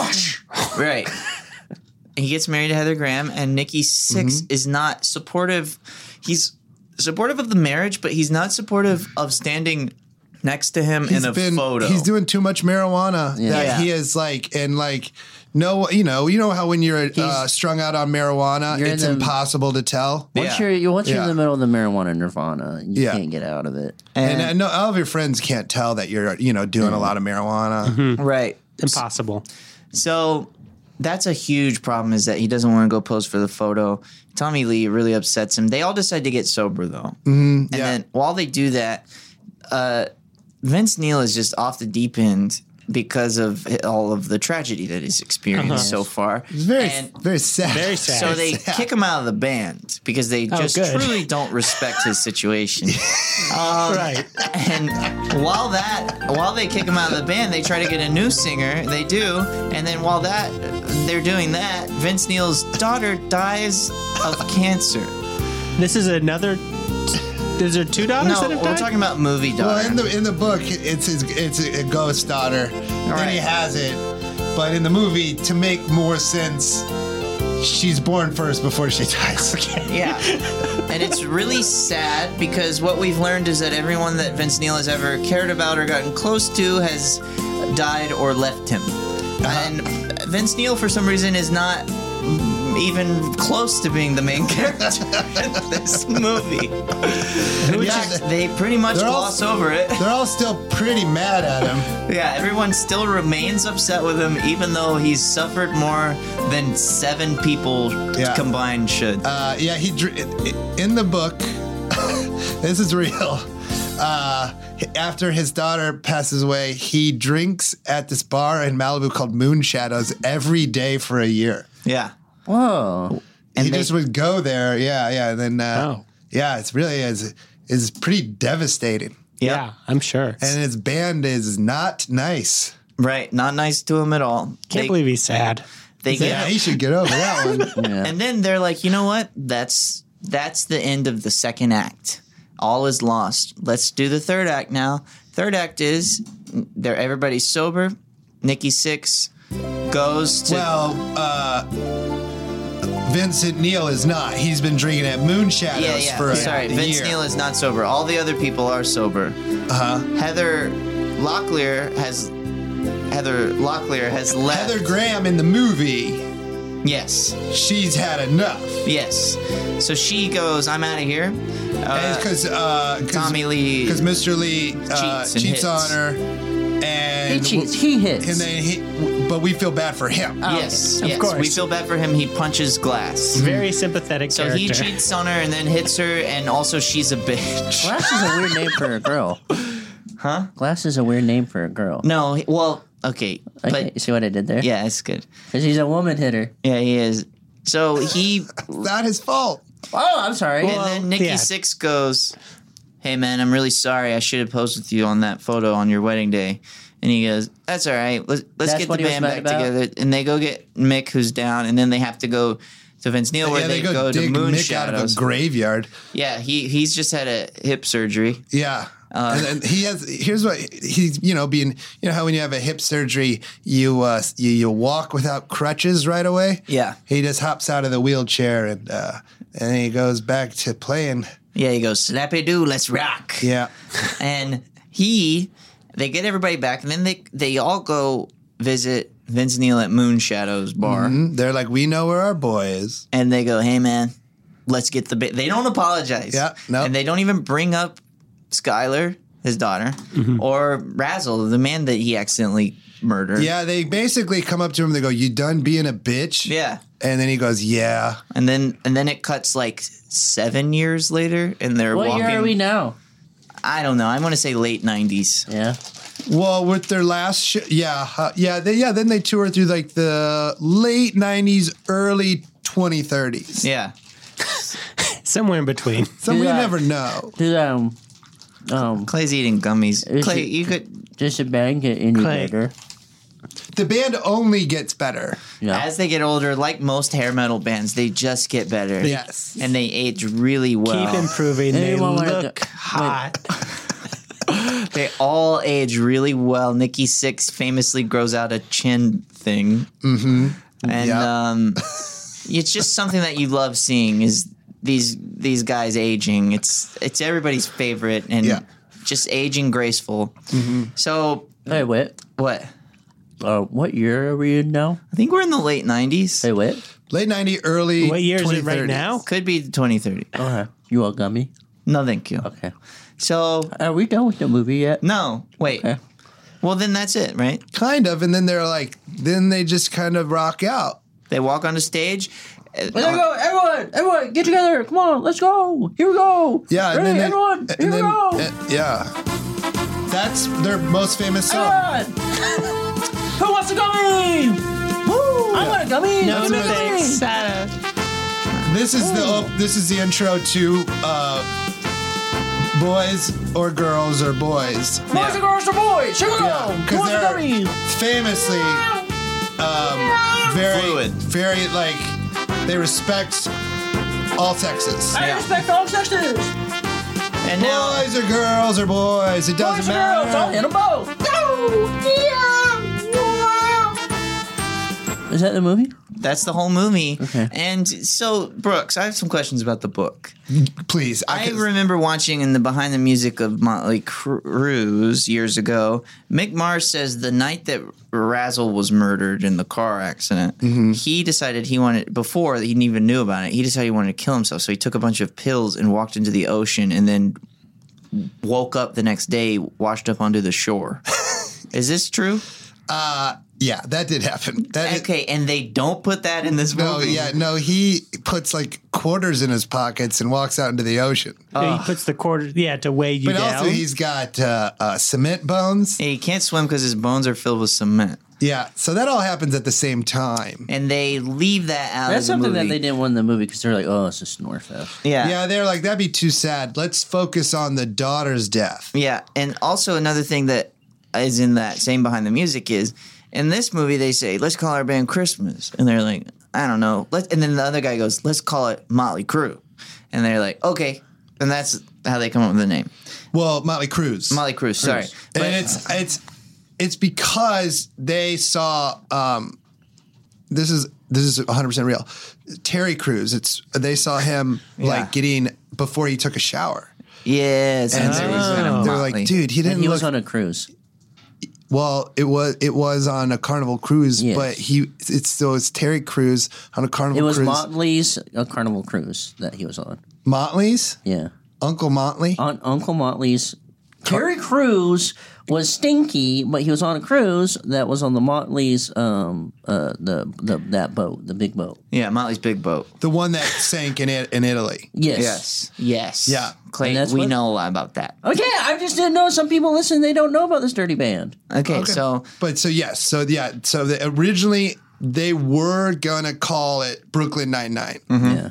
Right. He gets married to Heather Graham, and Nikki Sixx Mm-hmm. is not supportive. He's supportive of the marriage, but he's not supportive of standing next to him in a been, photo. He's doing too much marijuana Yeah. that Yeah. he is like, and like, no, you know, you know how when you're uh, strung out on marijuana, You're in it's the- impossible to tell. Once Yeah. you're you once you're Yeah. in the middle of the marijuana nirvana, you Yeah. can't get out of it. And, And- I know all of your friends can't tell that you're, you know, doing a lot of marijuana. right. Impossible. So that's a huge problem, is that he doesn't want to go pose for the photo. Tommy Lee really upsets him. They all decide to get sober, though. Mm-hmm, and yeah. then while they do that, uh, Vince Neil is just off the deep end because of all of the tragedy that he's experienced so far. It's very, And very sad. Very sad. so they kick him out of the band because they Oh, just good. truly don't respect his situation. Um, Right. And while that, while they kick him out of the band, they try to get a new singer. They do, and then while that they're doing that, Vince Neil's daughter dies of cancer. This is another. Is there two daughters No, that have we're died? talking about movie daughter. Well, in the in the book, it's his, it's a ghost daughter. And right. he has it, but in the movie, to make more sense, she's born first before she dies. Yeah. And it's really sad because what we've learned is that everyone that Vince Neil has ever cared about or gotten close to has died or left him. Uh-huh. And Vince Neil, for some reason, is not even close to being the main character in this movie. In fact, they pretty much They're all- gloss over it. They're all still pretty mad at him. Yeah, everyone still remains upset with him, even though he's suffered more than seven people Yeah. combined should. Uh, yeah, he dr- in the book. This is real. Uh, after his daughter passes away, he drinks at this bar in Malibu called Moon Shadows every day for a year. Yeah. Whoa. And he they- just would go there, yeah, yeah, and then uh, Oh. yeah, it's really is is pretty devastating, Yeah, I'm sure. and his band is not nice. Right. Not nice to him at all. Can't They- believe he's sad. They Yeah, get he should get over that one. Yeah. And then they're like, you know what? That's that's the end of the second act. All is lost. Let's do the third act now. Third act is they're everybody's sober. Nikki Sixx goes to Well, uh, Vincent Neil is not. He's been drinking at Moon Shadows yeah, yeah. for a, Sorry, a Vince year. Neil is not sober. All the other people are sober. Uh-huh. Heather Locklear has Heather Locklear has left. Heather Graham in the movie, Yes. she's had enough. Yes. So she goes, I'm out of here. Uh, Because uh, Tommy Lee because Mister Lee uh, cheats and cheats hits. on her, and He cheats. He hits. and then he, but we feel bad for him. Yes, Of yes. course. We feel bad for him. He punches glass. Very sympathetic So character. he cheats on her and then hits her, and also she's a bitch. Glass is a weird name for a girl. Huh? Glass is a weird name for a girl. No, he- well, okay, Okay, you but see what I did there? yeah, it's good. Because he's a woman hitter. Yeah, he is. So he, Not his fault. Oh, I'm sorry. and then Nikki yeah. Sixx goes, "Hey man, I'm really sorry. I should have posed with you on that photo on your wedding day." And he goes, "That's all right. Let's let's That's get what the he was band mad back about? together." And they go get Mick, who's down, and then they have to go to Vince Neil, where yeah, they, they go, to dig Moon Mick out of a Shadows. graveyard. Yeah, he he's just had a hip surgery. Yeah. Uh, and, and he has. Here's what he's. You know, being. You know how when you have a hip surgery, you uh, you, you walk without crutches right away. Yeah. He just hops out of the wheelchair and uh, and he goes back to playing. Yeah, he goes, "Slappy doo, let's rock." Yeah. And he, they get everybody back, and then they they all go visit Vince Neil at Moon Shadows bar, Mhm. They're like, we know where our boy is. and they go, "Hey man, let's get the." Ba-. They don't apologize. Yeah, no. And they don't even bring up Skylar, his daughter, or Razzle, the man that he accidentally murdered. Yeah, they basically come up to him. They go, "You done being a bitch?" Yeah. And then he goes, "Yeah." And then and then it cuts like seven years later, and they're what walking. year are we now? I don't know. I want to say late nineties. Yeah. Well, with their last, sh- yeah, uh, yeah, they, yeah. Then they tour through like the late nineties, early twenty thirties. Yeah. Somewhere in between. So we Yeah. never know. Did um um Clay's eating gummies. Is Clay, it- you could. does the band get any Clay. better? The band only gets better. Yeah. As they get older, like most hair metal bands, they just get better. Yes. And they age really well. Keep improving. They Anyone wanna look go- hot. They all age really well. Nikki Sixx famously grows out a chin thing. Mm-hmm. And Yeah. um, it's just something that you love seeing is these these guys aging. It's it's everybody's favorite and Yeah. just aging graceful. So Hey, wait. what? Uh, what year are we in now? I think we're in the late nineties. Hey, wait. Late nineties, early. What year is it right twenty thirties. now? Could be twenty thirty. Okay. You want gummy? No, thank you. Okay. So Are we done with the movie yet? no, wait. Okay. Well, then that's it, right? Kind of, and then they're like, then they just kind of rock out. They walk on the stage. uh, Let's go, everyone! Everyone, get together! Come on, let's go! Here we go! Yeah, and Ready, then they, everyone! and Here then, we go! uh, yeah, that's their most famous song. Everyone! Who wants a gummy? Woo! I want a gummy! No, Give me a thanks. gummy! This is the op- this is the intro to uh, Boys or Girls or Boys. Boys and girls or boys! Here we go! Yeah, Who because wants a they're gummy? famously um, very, Fluid. very like they respect all sexes. I Yeah. respect all sexes! And now, Boys or girls or boys, it doesn't Boys and girls, I'll matter. hit them both! Go! Yeah! Is that the movie? That's the whole movie. Okay. And so, Brooks, I have some questions about the book. Please. I could- remember watching in the Behind the Music of Motley Crue years ago. Mick Mars says the night that Razzle was murdered in the car accident, Mm-hmm. he decided he wanted, before he even knew about it, he decided he wanted to kill himself. So he took a bunch of pills and walked into the ocean and then woke up the next day, washed up onto the shore. Is this true? Uh, yeah, that did happen. That is- Okay, and they don't put that in this no, movie. yeah, no, he puts like quarters in his pockets and walks out into the ocean. he puts the quarter, yeah, to weigh you But down. also, he's got uh, uh, cement bones. He can't swim because his bones are filled with cement. Yeah, so that all happens at the same time. And they leave that out That's of the something movie. that they didn't want in the movie because they're like, oh, it's a snore fest. Yeah. Yeah, they're like, that'd be too sad. Let's focus on the daughter's death. Yeah, and also another thing that is in that same Behind the Music is in this movie they say let's call our band Christmas, and they're like, I don't know, let's. And then the other guy goes, let's call it Motley Crue, and they're like, okay, and that's how they come up with the name Well, Motley Crue. Motley Crue. Sorry, but and it's it's it's because they saw um, this is this is one hundred percent real. Terry Crews. It's they saw him Yeah. like getting before he took a shower. yes, And and they there were- was they're Motley. like, dude, he And didn't he look. was on a cruise. well, it was it was on a Carnival cruise, Yes. but he it's still it's Terry Crews on a Carnival It was cruise. Motley's a Carnival cruise that he was on. Motley's Yeah. Uncle Motley. On Uncle Motley's. Terry Crews was stinky, but he was on a cruise that was on the Motley's um uh the the that boat, the big boat. Yeah, Motley's Big Boat. The one that sank in it in Italy. Yes. Yes, yes. Yeah. Clay, And that's we what- know a lot about that. Okay, I just didn't know some people listen, they don't know about this dirty band. Okay, so But so yes, so yeah, so the, originally they were gonna call it Brooklyn Nine Nine, Yeah.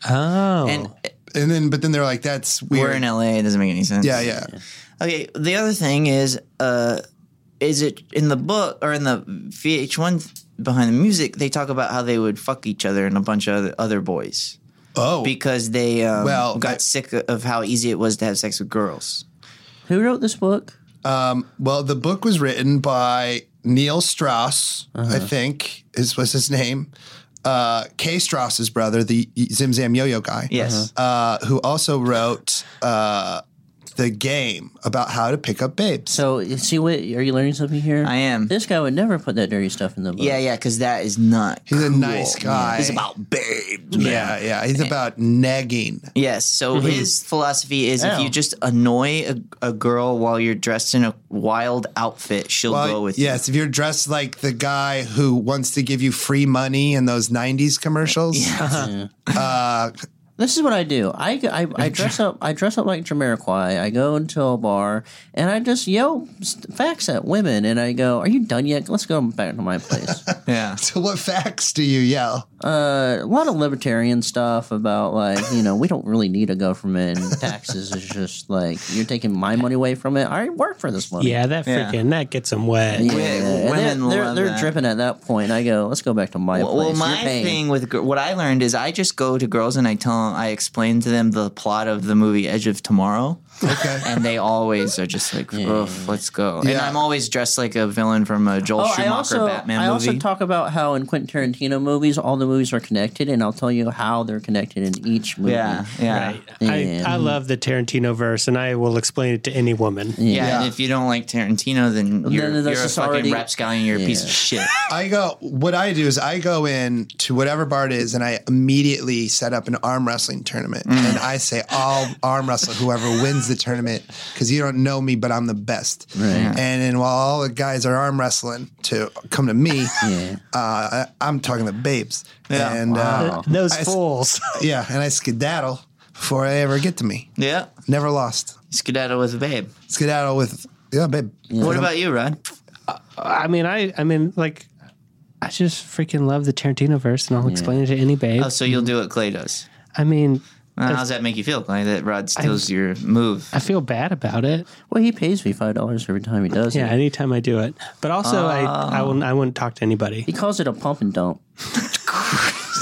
oh. and and then but then they're like, that's weird. we're in L A. It doesn't make any sense. yeah, yeah. Okay, the other thing is, uh, is it in the book or in the V H one Behind the Music? They talk about how they would fuck each other and a bunch of other, other boys Oh, because they um, Well, got I- sick of how easy it was to have sex with girls. Who wrote this book? well, the book was written by Neil Strauss, Uh-huh. I think is was his name. Uh, Kay Strauss's brother, the Zim Zam Yo-Yo guy. Yes. Uh, who also wrote uh, The Game about how to pick up babes. So, you see what, are you learning something here? I am. This guy would never put that dirty stuff in the book. Yeah, yeah, because that is not. He's a cool. nice guy. He's about babes. yeah, yeah. He's about negging. Yes. So his philosophy is if Ow. you just annoy a, a girl while you're dressed in a wild outfit, she'll go with yes, if you're dressed like the guy who wants to give you free money in those nineties commercials. you. Uh, This is what I do. I, I, I dress up. I dress up like Jamiroquai. I go into a bar and I just yell st- facts at women. And I go, "Are you done yet? Let's go back to my place." Yeah. so what facts do you yell? uh, a lot of libertarian stuff about like you know we don't really need a government. Taxes is just like you're taking my money away from it. I already work for this money. yeah, that Yeah. freaking, that gets them wet. Yeah, Women and they're, they're, love they're that. dripping at that point. I go, let's go back to my Well, place. well, You're my paying. thing with gr- what I learned is I just go to girls and I tell them, I explain to them the plot of the movie Edge of Tomorrow. Okay. And they always are just like, oof, let's go. And Yeah. I'm always dressed like a villain from a Joel Oh, Schumacher I also Batman I movie. also talk about how in Quentin Tarantino movies, all the movies are connected, and I'll tell you how they're connected in each movie. yeah, yeah. Right. Yeah. I, I love the Tarantino verse, and I will explain it to any woman. Yeah, Yeah. and if you don't like Tarantino, then you're, then that's you're a just fucking already- rapscallion. You're a piece of Yeah. shit. I go, what I do is I go in to whatever bar it is and I immediately set up an arm wrestling tournament. And I say, I'll arm wrestle whoever wins the tournament because you don't know me, but I'm the best. Right. And then while all the guys are arm wrestling to come to me, Yeah. uh, I, I'm talking to babes. Yeah. And Wow. uh, Those I s- fools. yeah, and I skedaddle before they ever get to me. Yeah. Never lost. Skedaddle with a babe. Skedaddle with, yeah, babe. What about you, Rod? I mean, I, I mean, like, I just freaking love the Tarantino verse, and I'll explain it to any babe. Oh, so you'll do what Clay does. I mean, Well, how does that make you feel, Clay, that Rod steals your move? I feel bad about it. Well, he pays me five dollars every time he does Yeah, it. anytime I do it. But also, I, I wouldn't, I wouldn't talk to anybody. He calls it a pump and dump.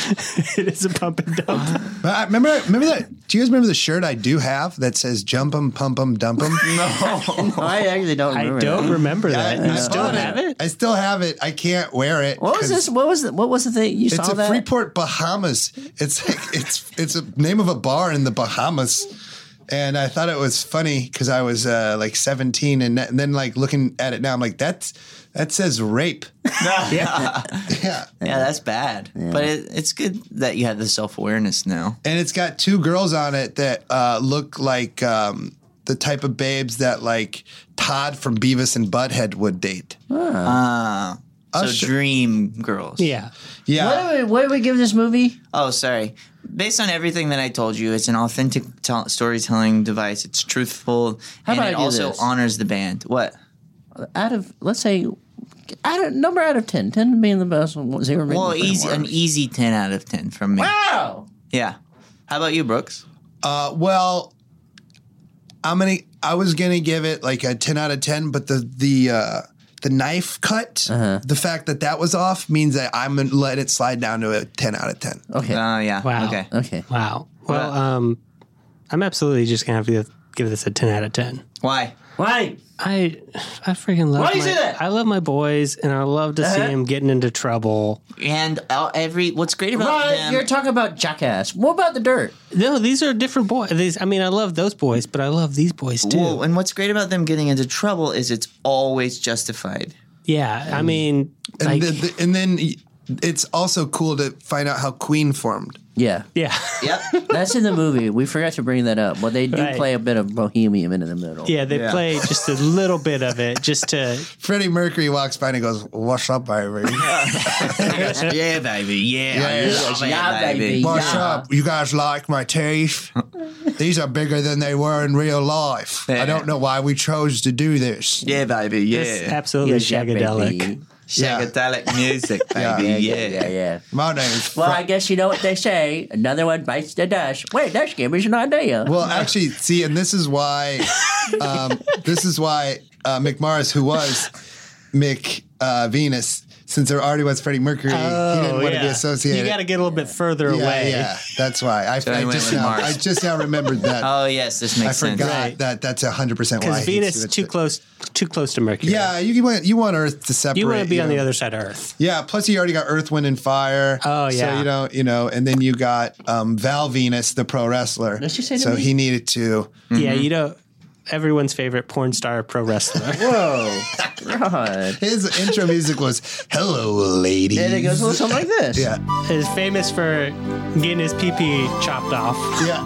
It is a pump and dump. But I remember, remember that? Do you guys remember the shirt I do have that says "Jump 'em, pump 'em, dump 'em"? No, I actually don't I remember. don't that. remember that. I, You I still bought have it? I still have it. I can't wear it. What was 'cause this? What was the, what was the thing you It's saw a that? Freeport, Bahamas. It's like it's it's a name of a bar in the Bahamas. And I thought it was funny because I was uh, like seventeen, and, and then like looking at it now, I'm like, that's that says rape. yeah. Yeah, Yeah, that's bad. But it, it's good that you have the self awareness now. and it's got two girls on it that uh, look like um, the type of babes that like Todd from Beavis and Butthead would date. Ah. So I'll sh- dream girls. Yeah. Yeah, What do we what do we give this movie? Oh, sorry. Based on everything that I told you, it's an authentic t- storytelling device. It's truthful, How and about it I do also this? honors the band. What? Out of let's say, out of number out of ten. Ten being the best, zero being Well, the easy, an worst. easy ten out of ten from me. Wow. Yeah. How about you, Brooks? Uh, well, I'm gonna. I was gonna give it like a ten out of ten, but the the uh, the knife cut, Uh-huh. the fact that that was off means that I'm gonna let it slide down to a ten out of ten. Okay. Oh, yeah. Wow. Okay. okay. Wow. Well, um, I'm absolutely just gonna have to give this a ten out of ten. Why? Why? I I freaking love. Why do you my, say that? I love my boys, and I love to see Uh-huh. them getting into trouble. And uh, every what's great about Right, them? you're talking about Jackass. What about the dirt? No, these are different boys. These, I mean, I love those boys, but I love these boys too. Well, and what's great about them getting into trouble is it's always justified. Yeah, I mean, And, like, the, the, and then it's also cool to find out how Queen formed. Yeah. yeah, Yep. That's in the movie. We forgot to bring that up. But they do Right. play a bit of Bohemian in the middle. yeah. They Yeah. play just a little bit of it, just to. Freddie Mercury walks by and he goes, "What's up, baby? yeah, baby. Yeah. I Yeah. love it, Yeah, baby. What's Yeah. up? You guys like my teeth? These are bigger than they were in real life. Yeah. I don't know why we chose to do this." Yeah, baby. Yeah. It's absolutely Yeah, shagadelic. baby. Shagadelic music, baby. Yeah. Yeah. Yeah, yeah, yeah. My name's Well, Fre- I guess you know what they say. Another one bites the dust. Wait, that gave me an idea. Well, actually, see, and this is why, um, this is why uh, Mick Mars, who was Mick uh, Venus, since there already was Freddie Mercury, he didn't want to be associated. You got to get a little bit further yeah, away. yeah, that's why. I, So I he went just with now, Mars. I just now remembered that. Oh, yes. This I makes sense. forgot Right. that that's a hundred percent why Because he Venus is switched too it. close, too close to Mercury. Yeah, you want you want Earth to separate. you want to be on know. the other side of Earth. Yeah, plus you already got Earth, Wind, and Fire. Oh, So yeah. you know, you know, and then you got um, Val Venus, the pro wrestler. Did she say to so me? he needed to. Yeah, you know, everyone's favorite porn star pro wrestler. Whoa. God. His intro music was "Hello, ladies." And it goes a little something like this. Yeah, Is famous for getting his pee pee chopped off. yeah,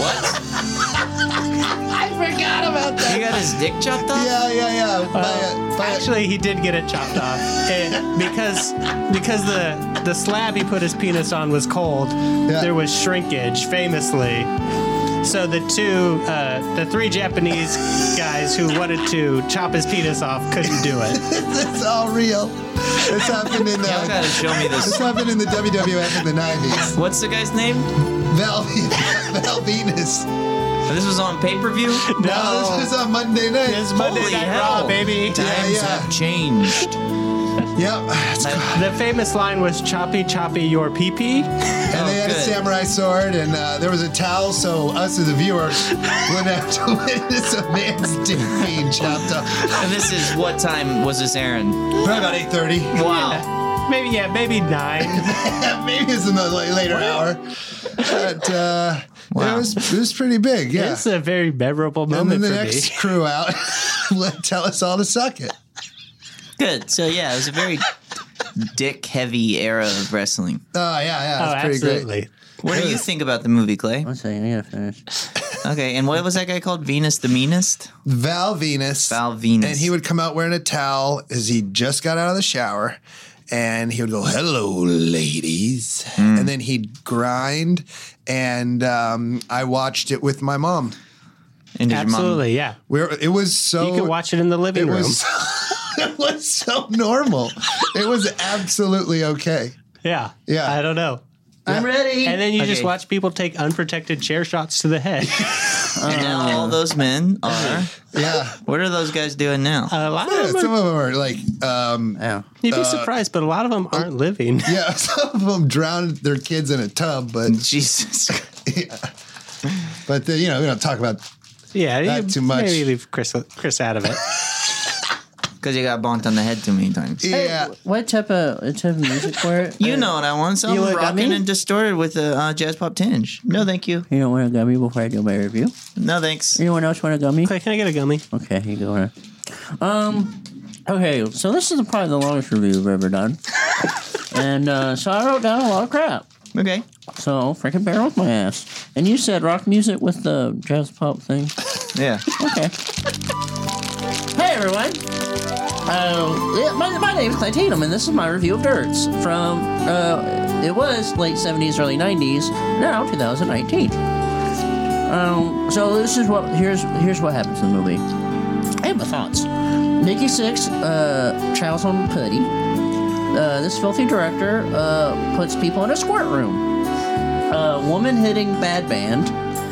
I forgot about that. You got his dick chopped off? yeah, yeah, yeah. By a- by a- Actually, he did get it chopped off and because because the the slab he put his penis on was cold. There was shrinkage, famously. So the two, uh, the three Japanese guys who wanted to chop his penis off couldn't do it. it's all real. This happened in Y'all uh, gotta show me this this. happened in the W W F in the nineties. What's the guy's name? Val, Val Venus. This was on pay per view? No, this was on Monday night. It's Monday Holy Night hell. Raw, baby. Times Yeah, yeah. have changed. Yep. It's- The famous line was "Choppy, choppy, your pee pee." And they had a good. samurai sword, and uh, there was a towel, so us as the viewers wouldn't have to witness a man's dick being chopped up. And this is what time was this airing? Probably about eight thirty. Wow. Maybe yeah, maybe nine. Maybe it's in the la- later hour. But uh, Wow. it was it was pretty big, yeah. It's a very memorable And moment then the for next me. crew out would tell us all to suck it. Good. So, yeah, it was a very dick heavy era of wrestling. Oh, yeah, yeah. Oh, That's pretty absolutely. great. What do you think about the movie, Clay? One second, I gotta finish. Okay, and what was that guy called? Venus the Meanest? Val Venus. Val Venus. And he would come out wearing a towel as he just got out of the shower. And he would go, "Hello, ladies." Hmm. And then he'd grind. And um, I watched it with my mom. And did your mom- Absolutely, yeah. Where it was so. You can watch it in the living it room. was, it was so normal. It was absolutely okay. Yeah. Yeah. I don't know. I'm ready. And then you just Okay. watch people take unprotected chair shots to the head. And now all those men are. Yeah. What are those guys doing now? A lot Yeah, of them some are, of them are like, um, Yeah. you'd be surprised, but a lot of them aren't living. yeah, some of them drowned their kids in a tub, but Jesus. but the, you know we don't talk about Yeah, Not you- too much. Maybe leave Chris Chris out of it. Because you got bonked on the head too many times. yeah. What type of what type of music for it? You know what I want. Something want a rocking gummy? and distorted with a uh, jazz pop tinge. No, thank you. You don't want a gummy before I do my review? No, thanks. Anyone else want a gummy? Okay, can I get a gummy? Okay, here you go. Ryan. Um, okay, so this is probably the longest review we've ever done. and uh, so I wrote down a lot of crap. Okay. So freaking bear with my ass. And you said rock music with the jazz pop thing. Yeah. Okay. Hey everyone. Uh, yeah, my, my name is Clay Tatum, and this is my review of Dirts from, uh, it was late seventies, early nineties, now two thousand nineteen. Um, so this is what, here's here's what happens in the movie. I have my thoughts. Nikki Sixx, uh, Charles on Putty. Uh, this filthy director, uh, puts people in a squirt room. Uh, woman hitting bad band.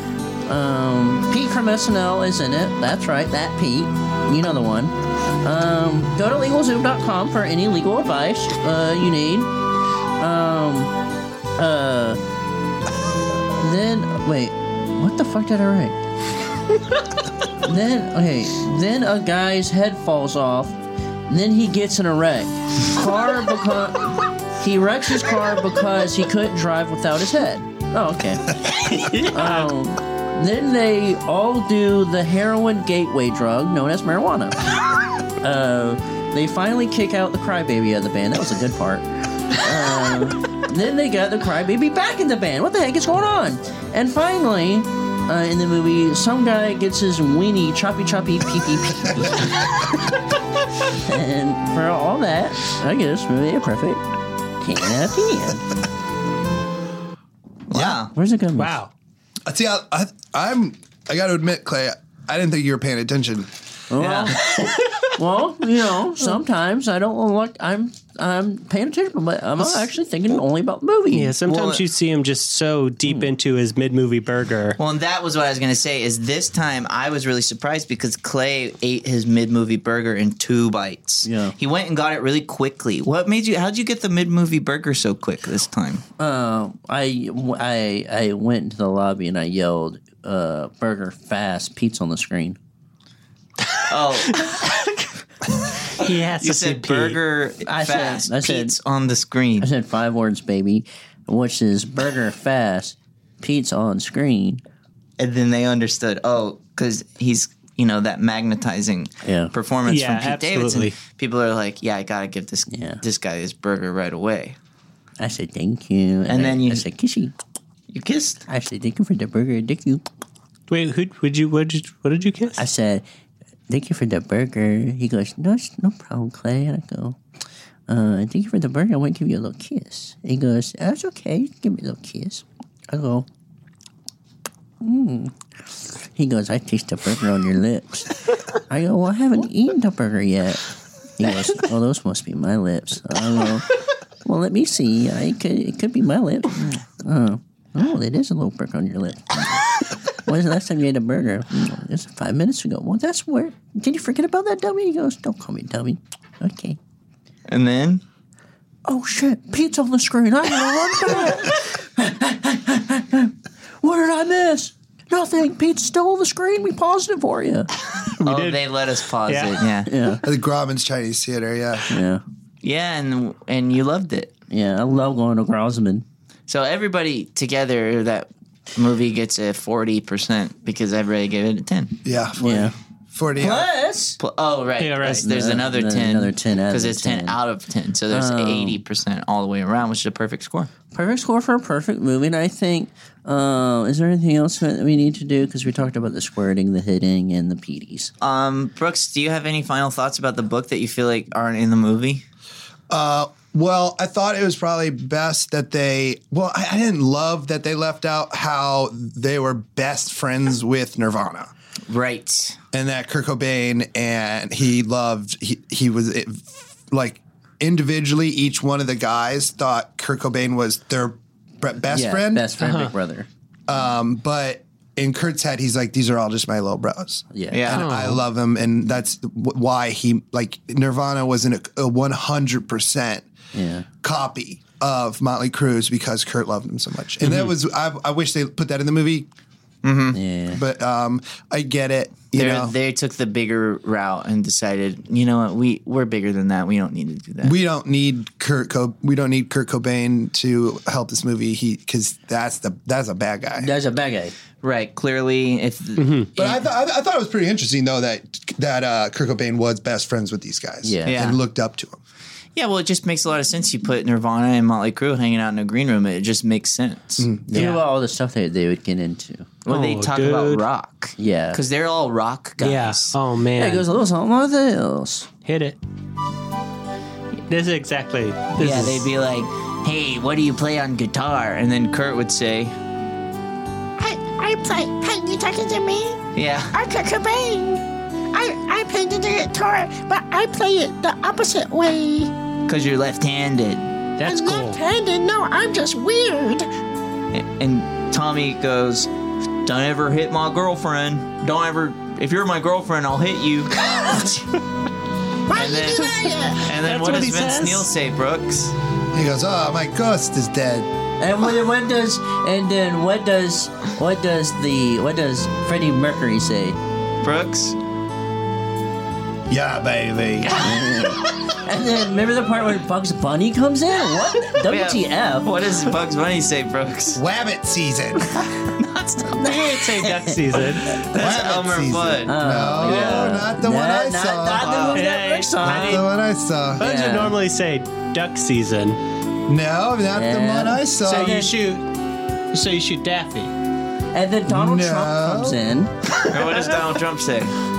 Um, Pete from S N L is in it. That's right, that Pete. You know the one. Um, go to LegalZoom dot com for any legal advice uh, you need. Um, uh, then, wait, what the fuck did I write? then, okay, then a guy's head falls off. Then he gets in a wreck. Car because he wrecks his car because he couldn't drive without his head. Oh, okay. um, then they all do the heroin gateway drug known as marijuana. Uh, they finally kick out the crybaby of the band. That was a good part. Uh, then they got the crybaby back in the band. What the heck is going on? And finally, uh, in the movie, some guy gets his weenie choppy choppy pee pee pee. And for all that, I guess movie a perfect ten out of ten. Wow. Where's it going? Wow. See, I, I, I'm. I got to admit, Clay, I didn't think you were paying attention. Well, well, you know, sometimes I don't look. I'm I'm paying attention, but I'm actually thinking only about the movie. Yeah, sometimes Well, you see him just so deep into his mid-movie burger. Well, and that was what I was going to say, is this time I was really surprised because Clay ate his mid-movie burger in two bites. Yeah. He went and got it really quickly. What made you, how'd you get the mid-movie burger so quick this time? Uh, I, I, I went into the lobby and I yelled, uh, "Burger fast, Pete's on the screen." Oh, He has you to see said Pete. burger I said- fast. I said- Pete's on the screen. I said five words, baby, which is burger fast, Pete's on screen. And then they understood, oh, because he's, you know, that magnetizing Yeah. performance Yeah, from Pete absolutely. Davidson. People are like, yeah, I got to give this Yeah. this guy his burger right away. I said thank you, and, And I, then you- I said kissy. You kissed? I said thank you for the burger, thank you. Wait, who would you? What did you? What did you kiss? I said, thank you for the burger. He goes, no, it's no problem, Clay. And I go, uh, thank you for the burger. I want to give you a little kiss. He goes, that's okay. Give me a little kiss. I go, mmm. He goes, I taste the burger on your lips. I go, well, I haven't eaten the burger yet. He goes, oh, those must be my lips. I go, well, let me see. I could, it could be my lips. Oh, oh, it is a little burger on your lip. When was the last time you ate a burger? "Mm, Just five minutes ago. Well, that's where. Did you forget about that, dummy? He goes, don't call me dummy. Okay. And then? Oh, shit. Pete's on the screen. I gotta run back. What did I miss? Nothing. Pete's still on the screen. We paused it for you. Oh, did. they let us pause Yeah. it. Yeah. Yeah. The Grauman's Chinese Theater, yeah. Yeah. Yeah, and and you loved it. Yeah. I love going to Grossman. So everybody together, that movie gets a forty percent because everybody gave it a ten. Yeah. Yeah. forty. out. Plus. Pl- Oh, right. Yeah, right. There's, there's No, another no, ten. another ten out of Because it's ten. ten. out of ten. So there's Oh. eighty percent all the way around, which is a perfect score. Perfect score for a perfect movie. And I think, uh, is there anything else that we need to do? Because we talked about the squirting, the hitting, and the P Ds. Um, Brooks, do you have any final thoughts about the book that you feel like aren't in the movie? Uh, well, I thought it was probably best that they. Well, I, I didn't love that they left out how they were best friends with Nirvana, Right. and that Kurt Cobain and he loved. He he was it, like individually, each one of the guys thought Kurt Cobain was their bre- best yeah, friend. best friend, Uh-huh. big brother. Um, but in Kurt's head, he's like, these are all just my little bros. Yeah. Yeah. And I love him, and that's w- why he like Nirvana wasn't a one hundred percent Yeah. copy of Motley Crue because Kurt loved him so much, and that was I, I wish they put that in the movie, Yeah. but um, I get it. You They're- know, They took the bigger route and decided, you know what, we we're bigger than that. We don't need to do that. we don't need Kurt. Co- we don't need Kurt Cobain to help this movie. He because that's the that's a bad guy. That's a bad guy. right? Clearly, if But I, th- I, th- I thought it was pretty interesting though that that uh, Kurt Cobain was best friends with these guys. Yeah. Yeah. and looked up to him. yeah, well, it just makes a lot of sense. You put Nirvana and Motley Crue hanging out in a green room. It just makes sense. Think Yeah. about all the stuff that they would get into. Well, they Oh, talk dude. about rock. Yeah. because they're all rock guys. Yeah. Oh Yeah, man. it goes a little something like this. Hit it. This is exactly. This yeah, is, they'd be like, "Hey, what do you play on guitar?" And then Kurt would say, I, I play. Hey, you talking to me? "Yeah, I'm Kurt Cobain. I, I play the guitar, but I play it the opposite way. because you're left-handed." That's I'm cool. left-handed. No, I'm just weird. And Tommy goes, "Don't ever hit my girlfriend. Don't ever. If you're my girlfriend, I'll hit you." Why And you then- do that? And then That's what what does he Vince says? Neil say, Brooks? He goes, "Oh, my ghost is dead." And what, what does and then what does what does the what does Freddie Mercury say? Brooks? Yeah, baby. And then remember the part where Bugs Bunny comes in? What? W T F? What does Bugs Bunny say, Brooks? Wabbit season. They didn't say duck season. That's Wabbit Elmer season. Fudd. No, not the one I not, saw. Not the one Hey, that Rick saw. I Not need- the one I saw. Bugs Yeah. would normally say duck season. No, not the Yeah. one I saw. So you shoot. So you shoot Daffy. And then Donald No. Trump comes in. Or what does Donald Trump say?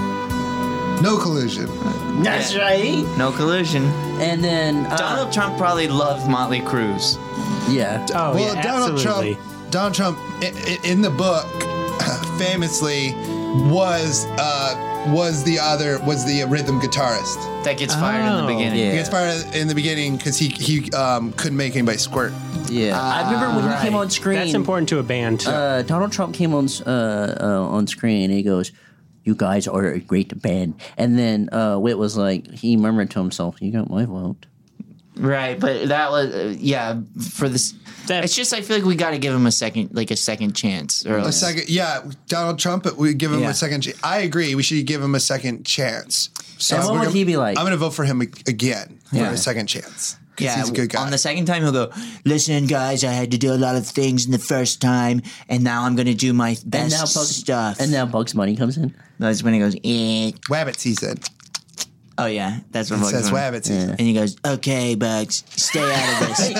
No collusion. That's right. No collusion. And then uh, Donald Trump probably loved Motley Crue. Yeah. Oh well, yeah, Donald absolutely. Trump. Donald Trump, i- i- in the book, famously was uh, was the other was the rhythm guitarist. That gets fired in the Oh. beginning. Yeah. He gets fired in the beginning because he he um, couldn't make anybody squirt. Yeah. I remember when he came on screen. That's important to a band. Uh, Donald Trump came on uh, uh, on screen and he goes, "You guys are a great band." And then uh, Whit was like, he murmured to himself, "You got my vote." Right, but that was uh, yeah for this. That- It's just I feel like we got to give him a second, like a second chance. Or A second, yeah, Donald Trump. We give him Yeah. a second. Ch- I agree. We should give him a second chance. So And what we're would gonna- he be like? I'm going to vote for him ag- again for Yeah. a second chance because Yeah, he's a good guy. on the second time he'll go, "Listen, guys, I had to do a lot of things in the first time, and now I'm going to do my And best now Bugs stuff." And now Bugs Bunny comes in. That's when he goes, "Eh." Wabbit season. Oh yeah, that's what It Bugs says Bunny- Wabbit season. And he goes, "Okay, Bugs, stay out of this."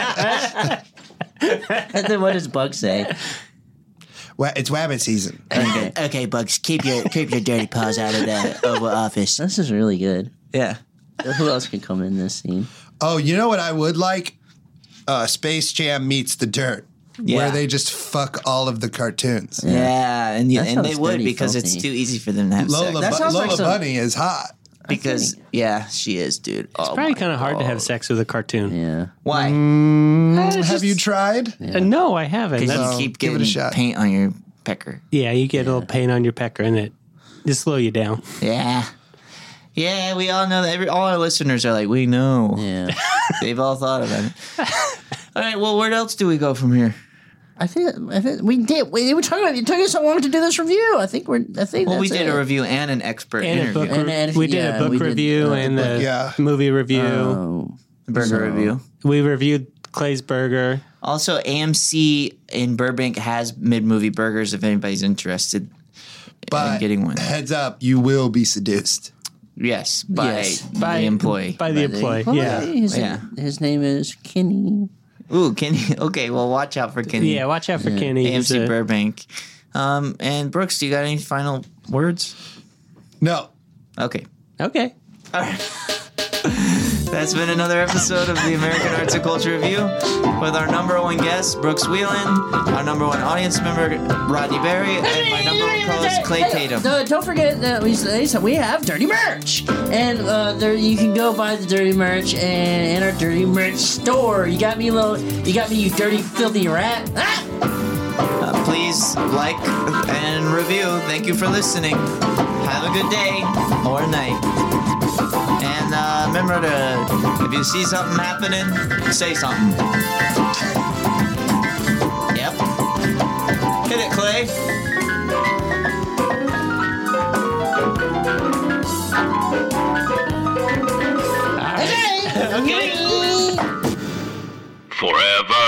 And then what does Bugs say? Wa- it's Wabbit season. And he goes, "Okay, Bugs, keep your keep your dirty paws out of the Oval Office." This is really good. Yeah. Who else could come in this scene? Oh, you know what I would like? Uh, Space Jam meets The Dirt, Yeah. where they just fuck all of the cartoons. Yeah, and you, That and they sounds would dirty, because filthy. it's too easy for them to have Lola, sex. That Bu- sounds Lola like some- Bunny is hot. Because yeah, she is, dude. Oh, Probably my kind of hard to have God. sex with a cartoon. Yeah. Why? Have you tried? Uh, no, I haven't. Because That's- you keep give it a getting shot. paint on your pecker. yeah, you get a little pain on your pecker, and it just slow you down. Yeah. Yeah, we all know that. Every, all our listeners are like, we know. Yeah. They've all thought about it. All right, well, where else do we go from here? I think, I think we did. We were talking about. It took us so long to do this review. I think we're. I think. Well, we that's did it. a review and an expert And a interview. book. And- and- we did yeah, a book we did, review uh, and the Yeah. movie review. Oh. Burger So- review. we reviewed Clay's Burger. Also, A M C in Burbank has mid-movie burgers if anybody's interested But in getting one. heads up, you will be seduced. Yes, by, Yes. by the employee. By the By the employee. employee. Yeah. His, Yeah. his name is Kenny. Ooh, Kenny. Okay, well, watch out for Kenny. Yeah, watch out for Kenny. A M He's C a- Burbank. Um, and Brooks, do you got any final words? No. Okay. Okay. All right. That's been another episode of the American Arts and Culture Review with our number one guest, Brooks Whelan, our number one audience member, Rodney Berry, and my number one co-host, Clay Tatum. Uh, don't forget that we, we have Dirty Merch. And uh, there you can go buy the Dirty Merch and in our Dirty Merch store. You got me, little, you got me, you dirty, filthy rat. Ah! Uh, please like and review. Thank you for listening. Have a good day or night. And uh, remember to, if you see something happening, say something. Yep. Hit it, Clay. Okay. Forever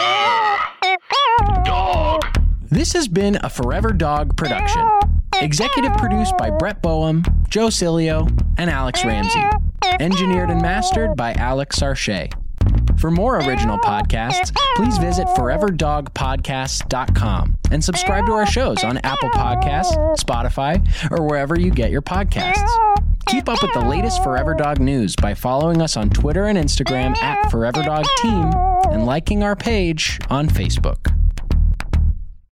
Dog. This has been a Forever Dog production. Executive produced by Brett Boehm, Joe Cilio, and Alex Ramsey. Engineered and mastered by Alex Sarche. For more original podcasts, please visit forever dog podcasts dot com and subscribe to our shows on Apple Podcasts, Spotify, or wherever you get your podcasts. Keep up with the latest Forever Dog news by following us on Twitter and Instagram at Forever Dog Team and liking our page on Facebook.